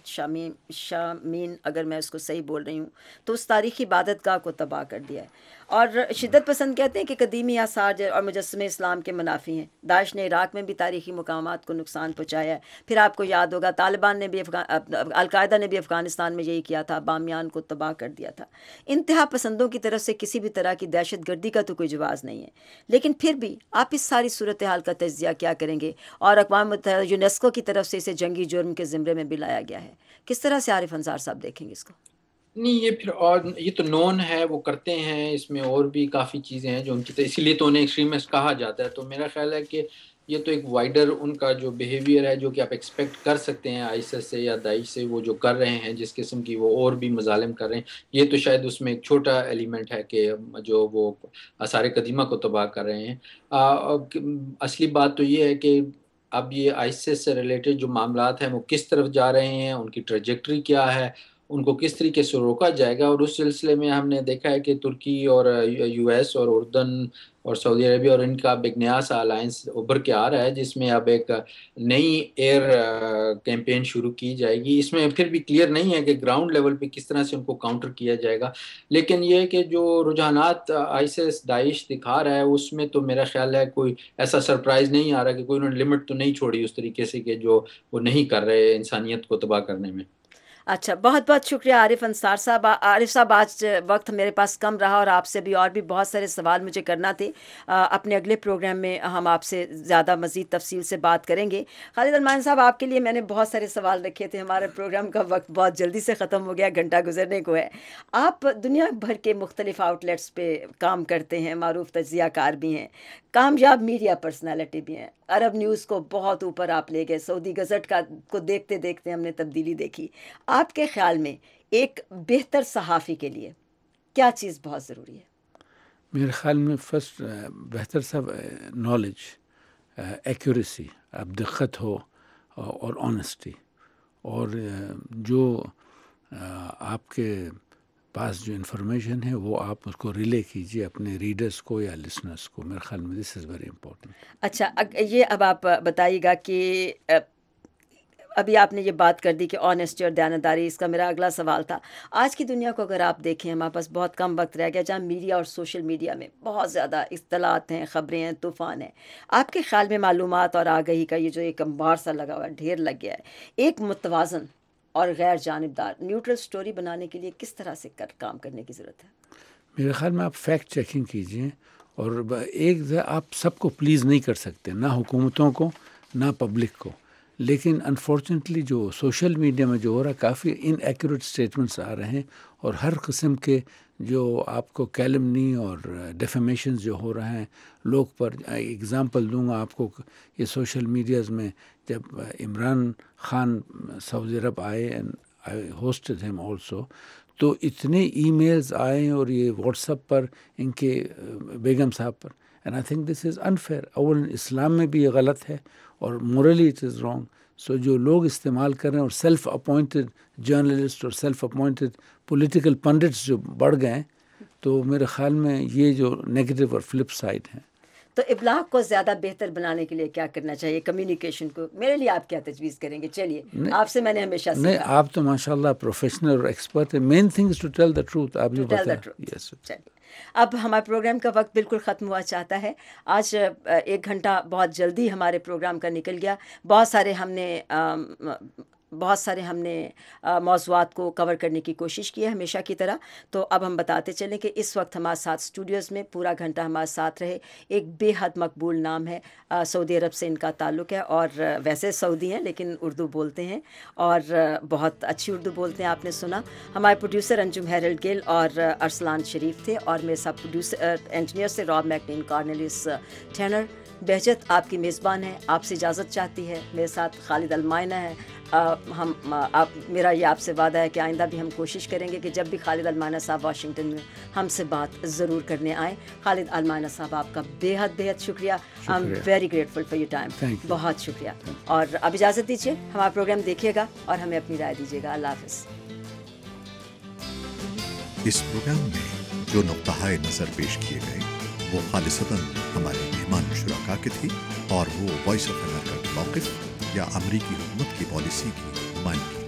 [SPEAKER 1] شامین, اگر میں اس کو صحیح بول رہی ہوں, تو اس تاریخی عبادت گاہ کو تباہ کر دیا ہے. اور شدت پسند کہتے ہیں کہ قدیمی آثار اور مجسمے اسلام کے منافی ہیں. داعش نے عراق میں بھی تاریخی مقامات کو نقصان پہنچایا ہے. پھر آپ کو یاد ہوگا طالبان نے بھی القاعدہ نے بھی افغانستان میں یہی کیا تھا, بامیان کو تباہ کر دیا تھا. انتہا پسندوں کی طرف سے کسی بھی طرح کی دہشت گردی کا تو کوئی جواز نہیں ہے, لیکن پھر بھی آپ اس ساری صورتحال کا تجزیہ کیا کریں گے؟ اور اقوام متحدہ یونیسکو کی طرف سے اسے جنگی جرم کے زمرے میں بھی لایا گیا ہے. کس طرح سے عارف انصار صاحب دیکھیں گے اس کو؟
[SPEAKER 10] نہیں, یہ پھر اور یہ تو نون ہے, وہ کرتے ہیں, اس میں اور بھی کافی چیزیں ہیں جو ان کی, اسی لیے تو انہیں ایکسٹریمسٹ کہا جاتا ہے. تو میرا خیال ہے کہ یہ تو ایک وائڈر ان کا جو بیہیویئر ہے جو کہ آپ ایکسپیکٹ کر سکتے ہیں آئیسس سے یا داعش سے, وہ جو کر رہے ہیں جس قسم کی وہ اور بھی مظالم کر رہے ہیں, یہ تو شاید اس میں ایک چھوٹا ایلیمنٹ ہے کہ جو وہ آثار قدیمہ کو تباہ کر رہے ہیں. اصلی بات تو یہ ہے کہ اب یہ آئیسس سے ریلیٹڈ جو معاملات ہیں وہ کس طرف جا رہے ہیں, ان کی ٹریجیکٹری کیا ہے, ان کو کس طریقے سے روکا جائے گا. اور اس سلسلے میں ہم نے دیکھا ہے کہ ترکی اور یو ایس اور اردن اور سعودی عربیہ اور ان کا اب ایک نیا سا الائنس ابھر کے آ رہا ہے, جس میں اب ایک نئی ایئر کیمپین شروع کی جائے گی. اس میں پھر بھی کلیئر نہیں ہے کہ گراؤنڈ لیول پہ کس طرح سے ان کو کاؤنٹر کیا جائے گا, لیکن یہ کہ جو رجحانات آئیسس داعش دکھا رہا ہے اس میں تو میرا خیال ہے کوئی ایسا سرپرائز نہیں آ رہا کہ کوئی انہوں نے لمٹ تو نہیں چھوڑی اس طریقے سے کہ جو وہ نہیں کر رہے انسانیت کو تباہ کرنے میں.
[SPEAKER 1] اچھا, بہت بہت شکریہ عارف انصار صاحب. عارف صاحب, آج وقت میرے پاس کم رہا اور آپ سے بھی اور بھی بہت سارے سوال مجھے کرنا تھے. اپنے اگلے پروگرام میں ہم آپ سے زیادہ مزید تفصیل سے بات کریں گے. خالد المائن صاحب, آپ کے لیے میں نے بہت سارے سوال رکھے تھے. ہمارے پروگرام کا وقت بہت جلدی سے ختم ہو گیا, گھنٹہ گزرنے کو ہے. آپ دنیا بھر کے مختلف آؤٹ لیٹس پہ کام کرتے ہیں, معروف تجزیہ کار بھی ہیں, کامیاب میڈیا پرسنالٹی بھی ہیں. عرب نیوز کو بہت اوپر آپ لے گئے, سعودی گزٹ کو دیکھتے دیکھتے ہم نے تبدیلی دیکھی. آپ کے خیال میں ایک بہتر صحافی کے لیے کیا چیز بہت ضروری ہے؟
[SPEAKER 3] میرے خیال میں فرسٹ بہتر سب نالج, ایکوریسی, اب دقت ہو اور آنیسٹی, اور جو آپ کے پاس جو انفارمیشن ہے وہ آپ اس کو ریلے کیجیے اپنے ریڈرز کو یا لسنرز کو. میرے خیال میں دس از ویری امپورٹنٹ.
[SPEAKER 1] اچھا, یہ اب آپ بتائیے گا کہ ابھی آپ نے یہ بات کر دی کہ آنیسٹی اور دیانتداری, اس کا میرا اگلا سوال تھا. آج کی دنیا کو اگر آپ دیکھیں, ہمارے پاس بہت کم وقت رہ گیا, جہاں میڈیا اور سوشل میڈیا میں بہت زیادہ اطلاعات ہیں, خبریں ہیں, طوفان ہیں. آپ کے خیال میں معلومات اور آگہی کا یہ جو ایک انبار سا لگا ہوا ہے, ڈھیر لگ گیا ہے, ایک متوازن اور غیر جانبدار نیوٹرل سٹوری بنانے کے لیے کس طرح سے کام کرنے کی ضرورت ہے؟
[SPEAKER 3] میرے خیال میں آپ فیکٹ چیکنگ کیجیے, اور ایک آپ سب کو پلیز نہیں کر سکتے, نہ حکومتوں کو نہ پبلک کو, لیکن انفارچونیٹلی جو سوشل میڈیا میں جو ہو رہا ہے کافی ان ایکوریٹ اسٹیٹمنٹس آ رہے ہیں, اور ہر قسم کے جو آپ کو کیلمنی اور ڈیفیمیشنز جو ہو رہے ہیں لوگ پر. ایگزامپل دوں گا آپ کو, یہ سوشل میڈیاز میں جب عمران خان سعودی عرب آئے, and I hosted him also, تو اتنے ای میلز آئے اور یہ واٹس ایپ پر ان کے بیگم صاحب پر, and I think this is unfair. اول اسلام میں بھی یہ غلط ہے اور morally it is wrong. So جو لوگ استعمال کر رہے ہیں, اور سیلف اپوائنٹڈ جرنلسٹ اور سیلف اپوائنٹڈ پولیٹیکل پنڈٹس جو بڑھ گئے ہیں, تو میرے خیال میں یہ جو نیگیٹو اور فلپ سائڈ ہیں.
[SPEAKER 1] تو ابلاغ کو زیادہ بہتر بنانے کے لیے کیا کرنا چاہیے, کمیونیکیشن کو؟ میرے لیے آپ کیا تجویز کریں گے؟ چلیے, آپ سے میں نے ہمیشہ سیکھا.
[SPEAKER 3] نہیں, آپ تو ماشاءاللہ پروفیشنل اور ایکسپرٹ ہیں. Main thing is to tell the truth. آپ جو بتائیں. یس.
[SPEAKER 1] چلیے, اب ہمارے پروگرام کا وقت بالکل ختم ہوا چاہتا ہے. آج 1 گھنٹہ بہت جلدی ہمارے پروگرام کا نکل گیا. بہت سارے ہم نے बहुत सारे हमने मौज़ूआत को कवर करने की कोशिश की है हमेशा की तरह। तो अब हम बताते चलें कि इस वक्त हमारे साथ स्टूडियोज़ में पूरा घंटा हमारे साथ रहे एक बेहद मकबूल नाम है, सऊदी अरब से इनका ताल्लुक़ है और वैसे सऊदी हैं लेकिन उर्दू बोलते हैं और बहुत अच्छी उर्दू बोलते हैं, आपने सुना। हमारे प्रोड्यूसर अंजुम हैरल्ड गिल और अरसलान शरीफ थे और मेरे साथ प्रोड्यूसर इंजीनियर से Rob McNeen, Cornelis Tanner. Bahjat आपकी मेज़बान है, आपसे इजाज़त चाहती है। मेरे साथ खालिद अलमायना है। मेरा ये आपसे वादा है कि आइंदा भी हम कोशिश करेंगे कि जब भी खालिद अलमायना साहब वाशिंगटन में हमसे बात ज़रूर करने आएँ। खालिद अलमायना साहब आपका बेहद शुक्रिया। I am very grateful for your time, बहुत शुक्रिया। और अब इजाज़त दीजिए, हमारा प्रोग्राम देखिएगा और हमें अपनी राय दीजिएगा। अल्लाह हाफ़िज़।
[SPEAKER 11] इस प्रोग्राम में जो नुक्ताए नज़र पेश किए गए वो खालिसतन हमारे मेहमान शुरका के थे और वो वॉइस ऑफ अमेरिका के मौक़िफ़ या अमरीकी हुकूमत की पॉलिसी की नुमाइंदगी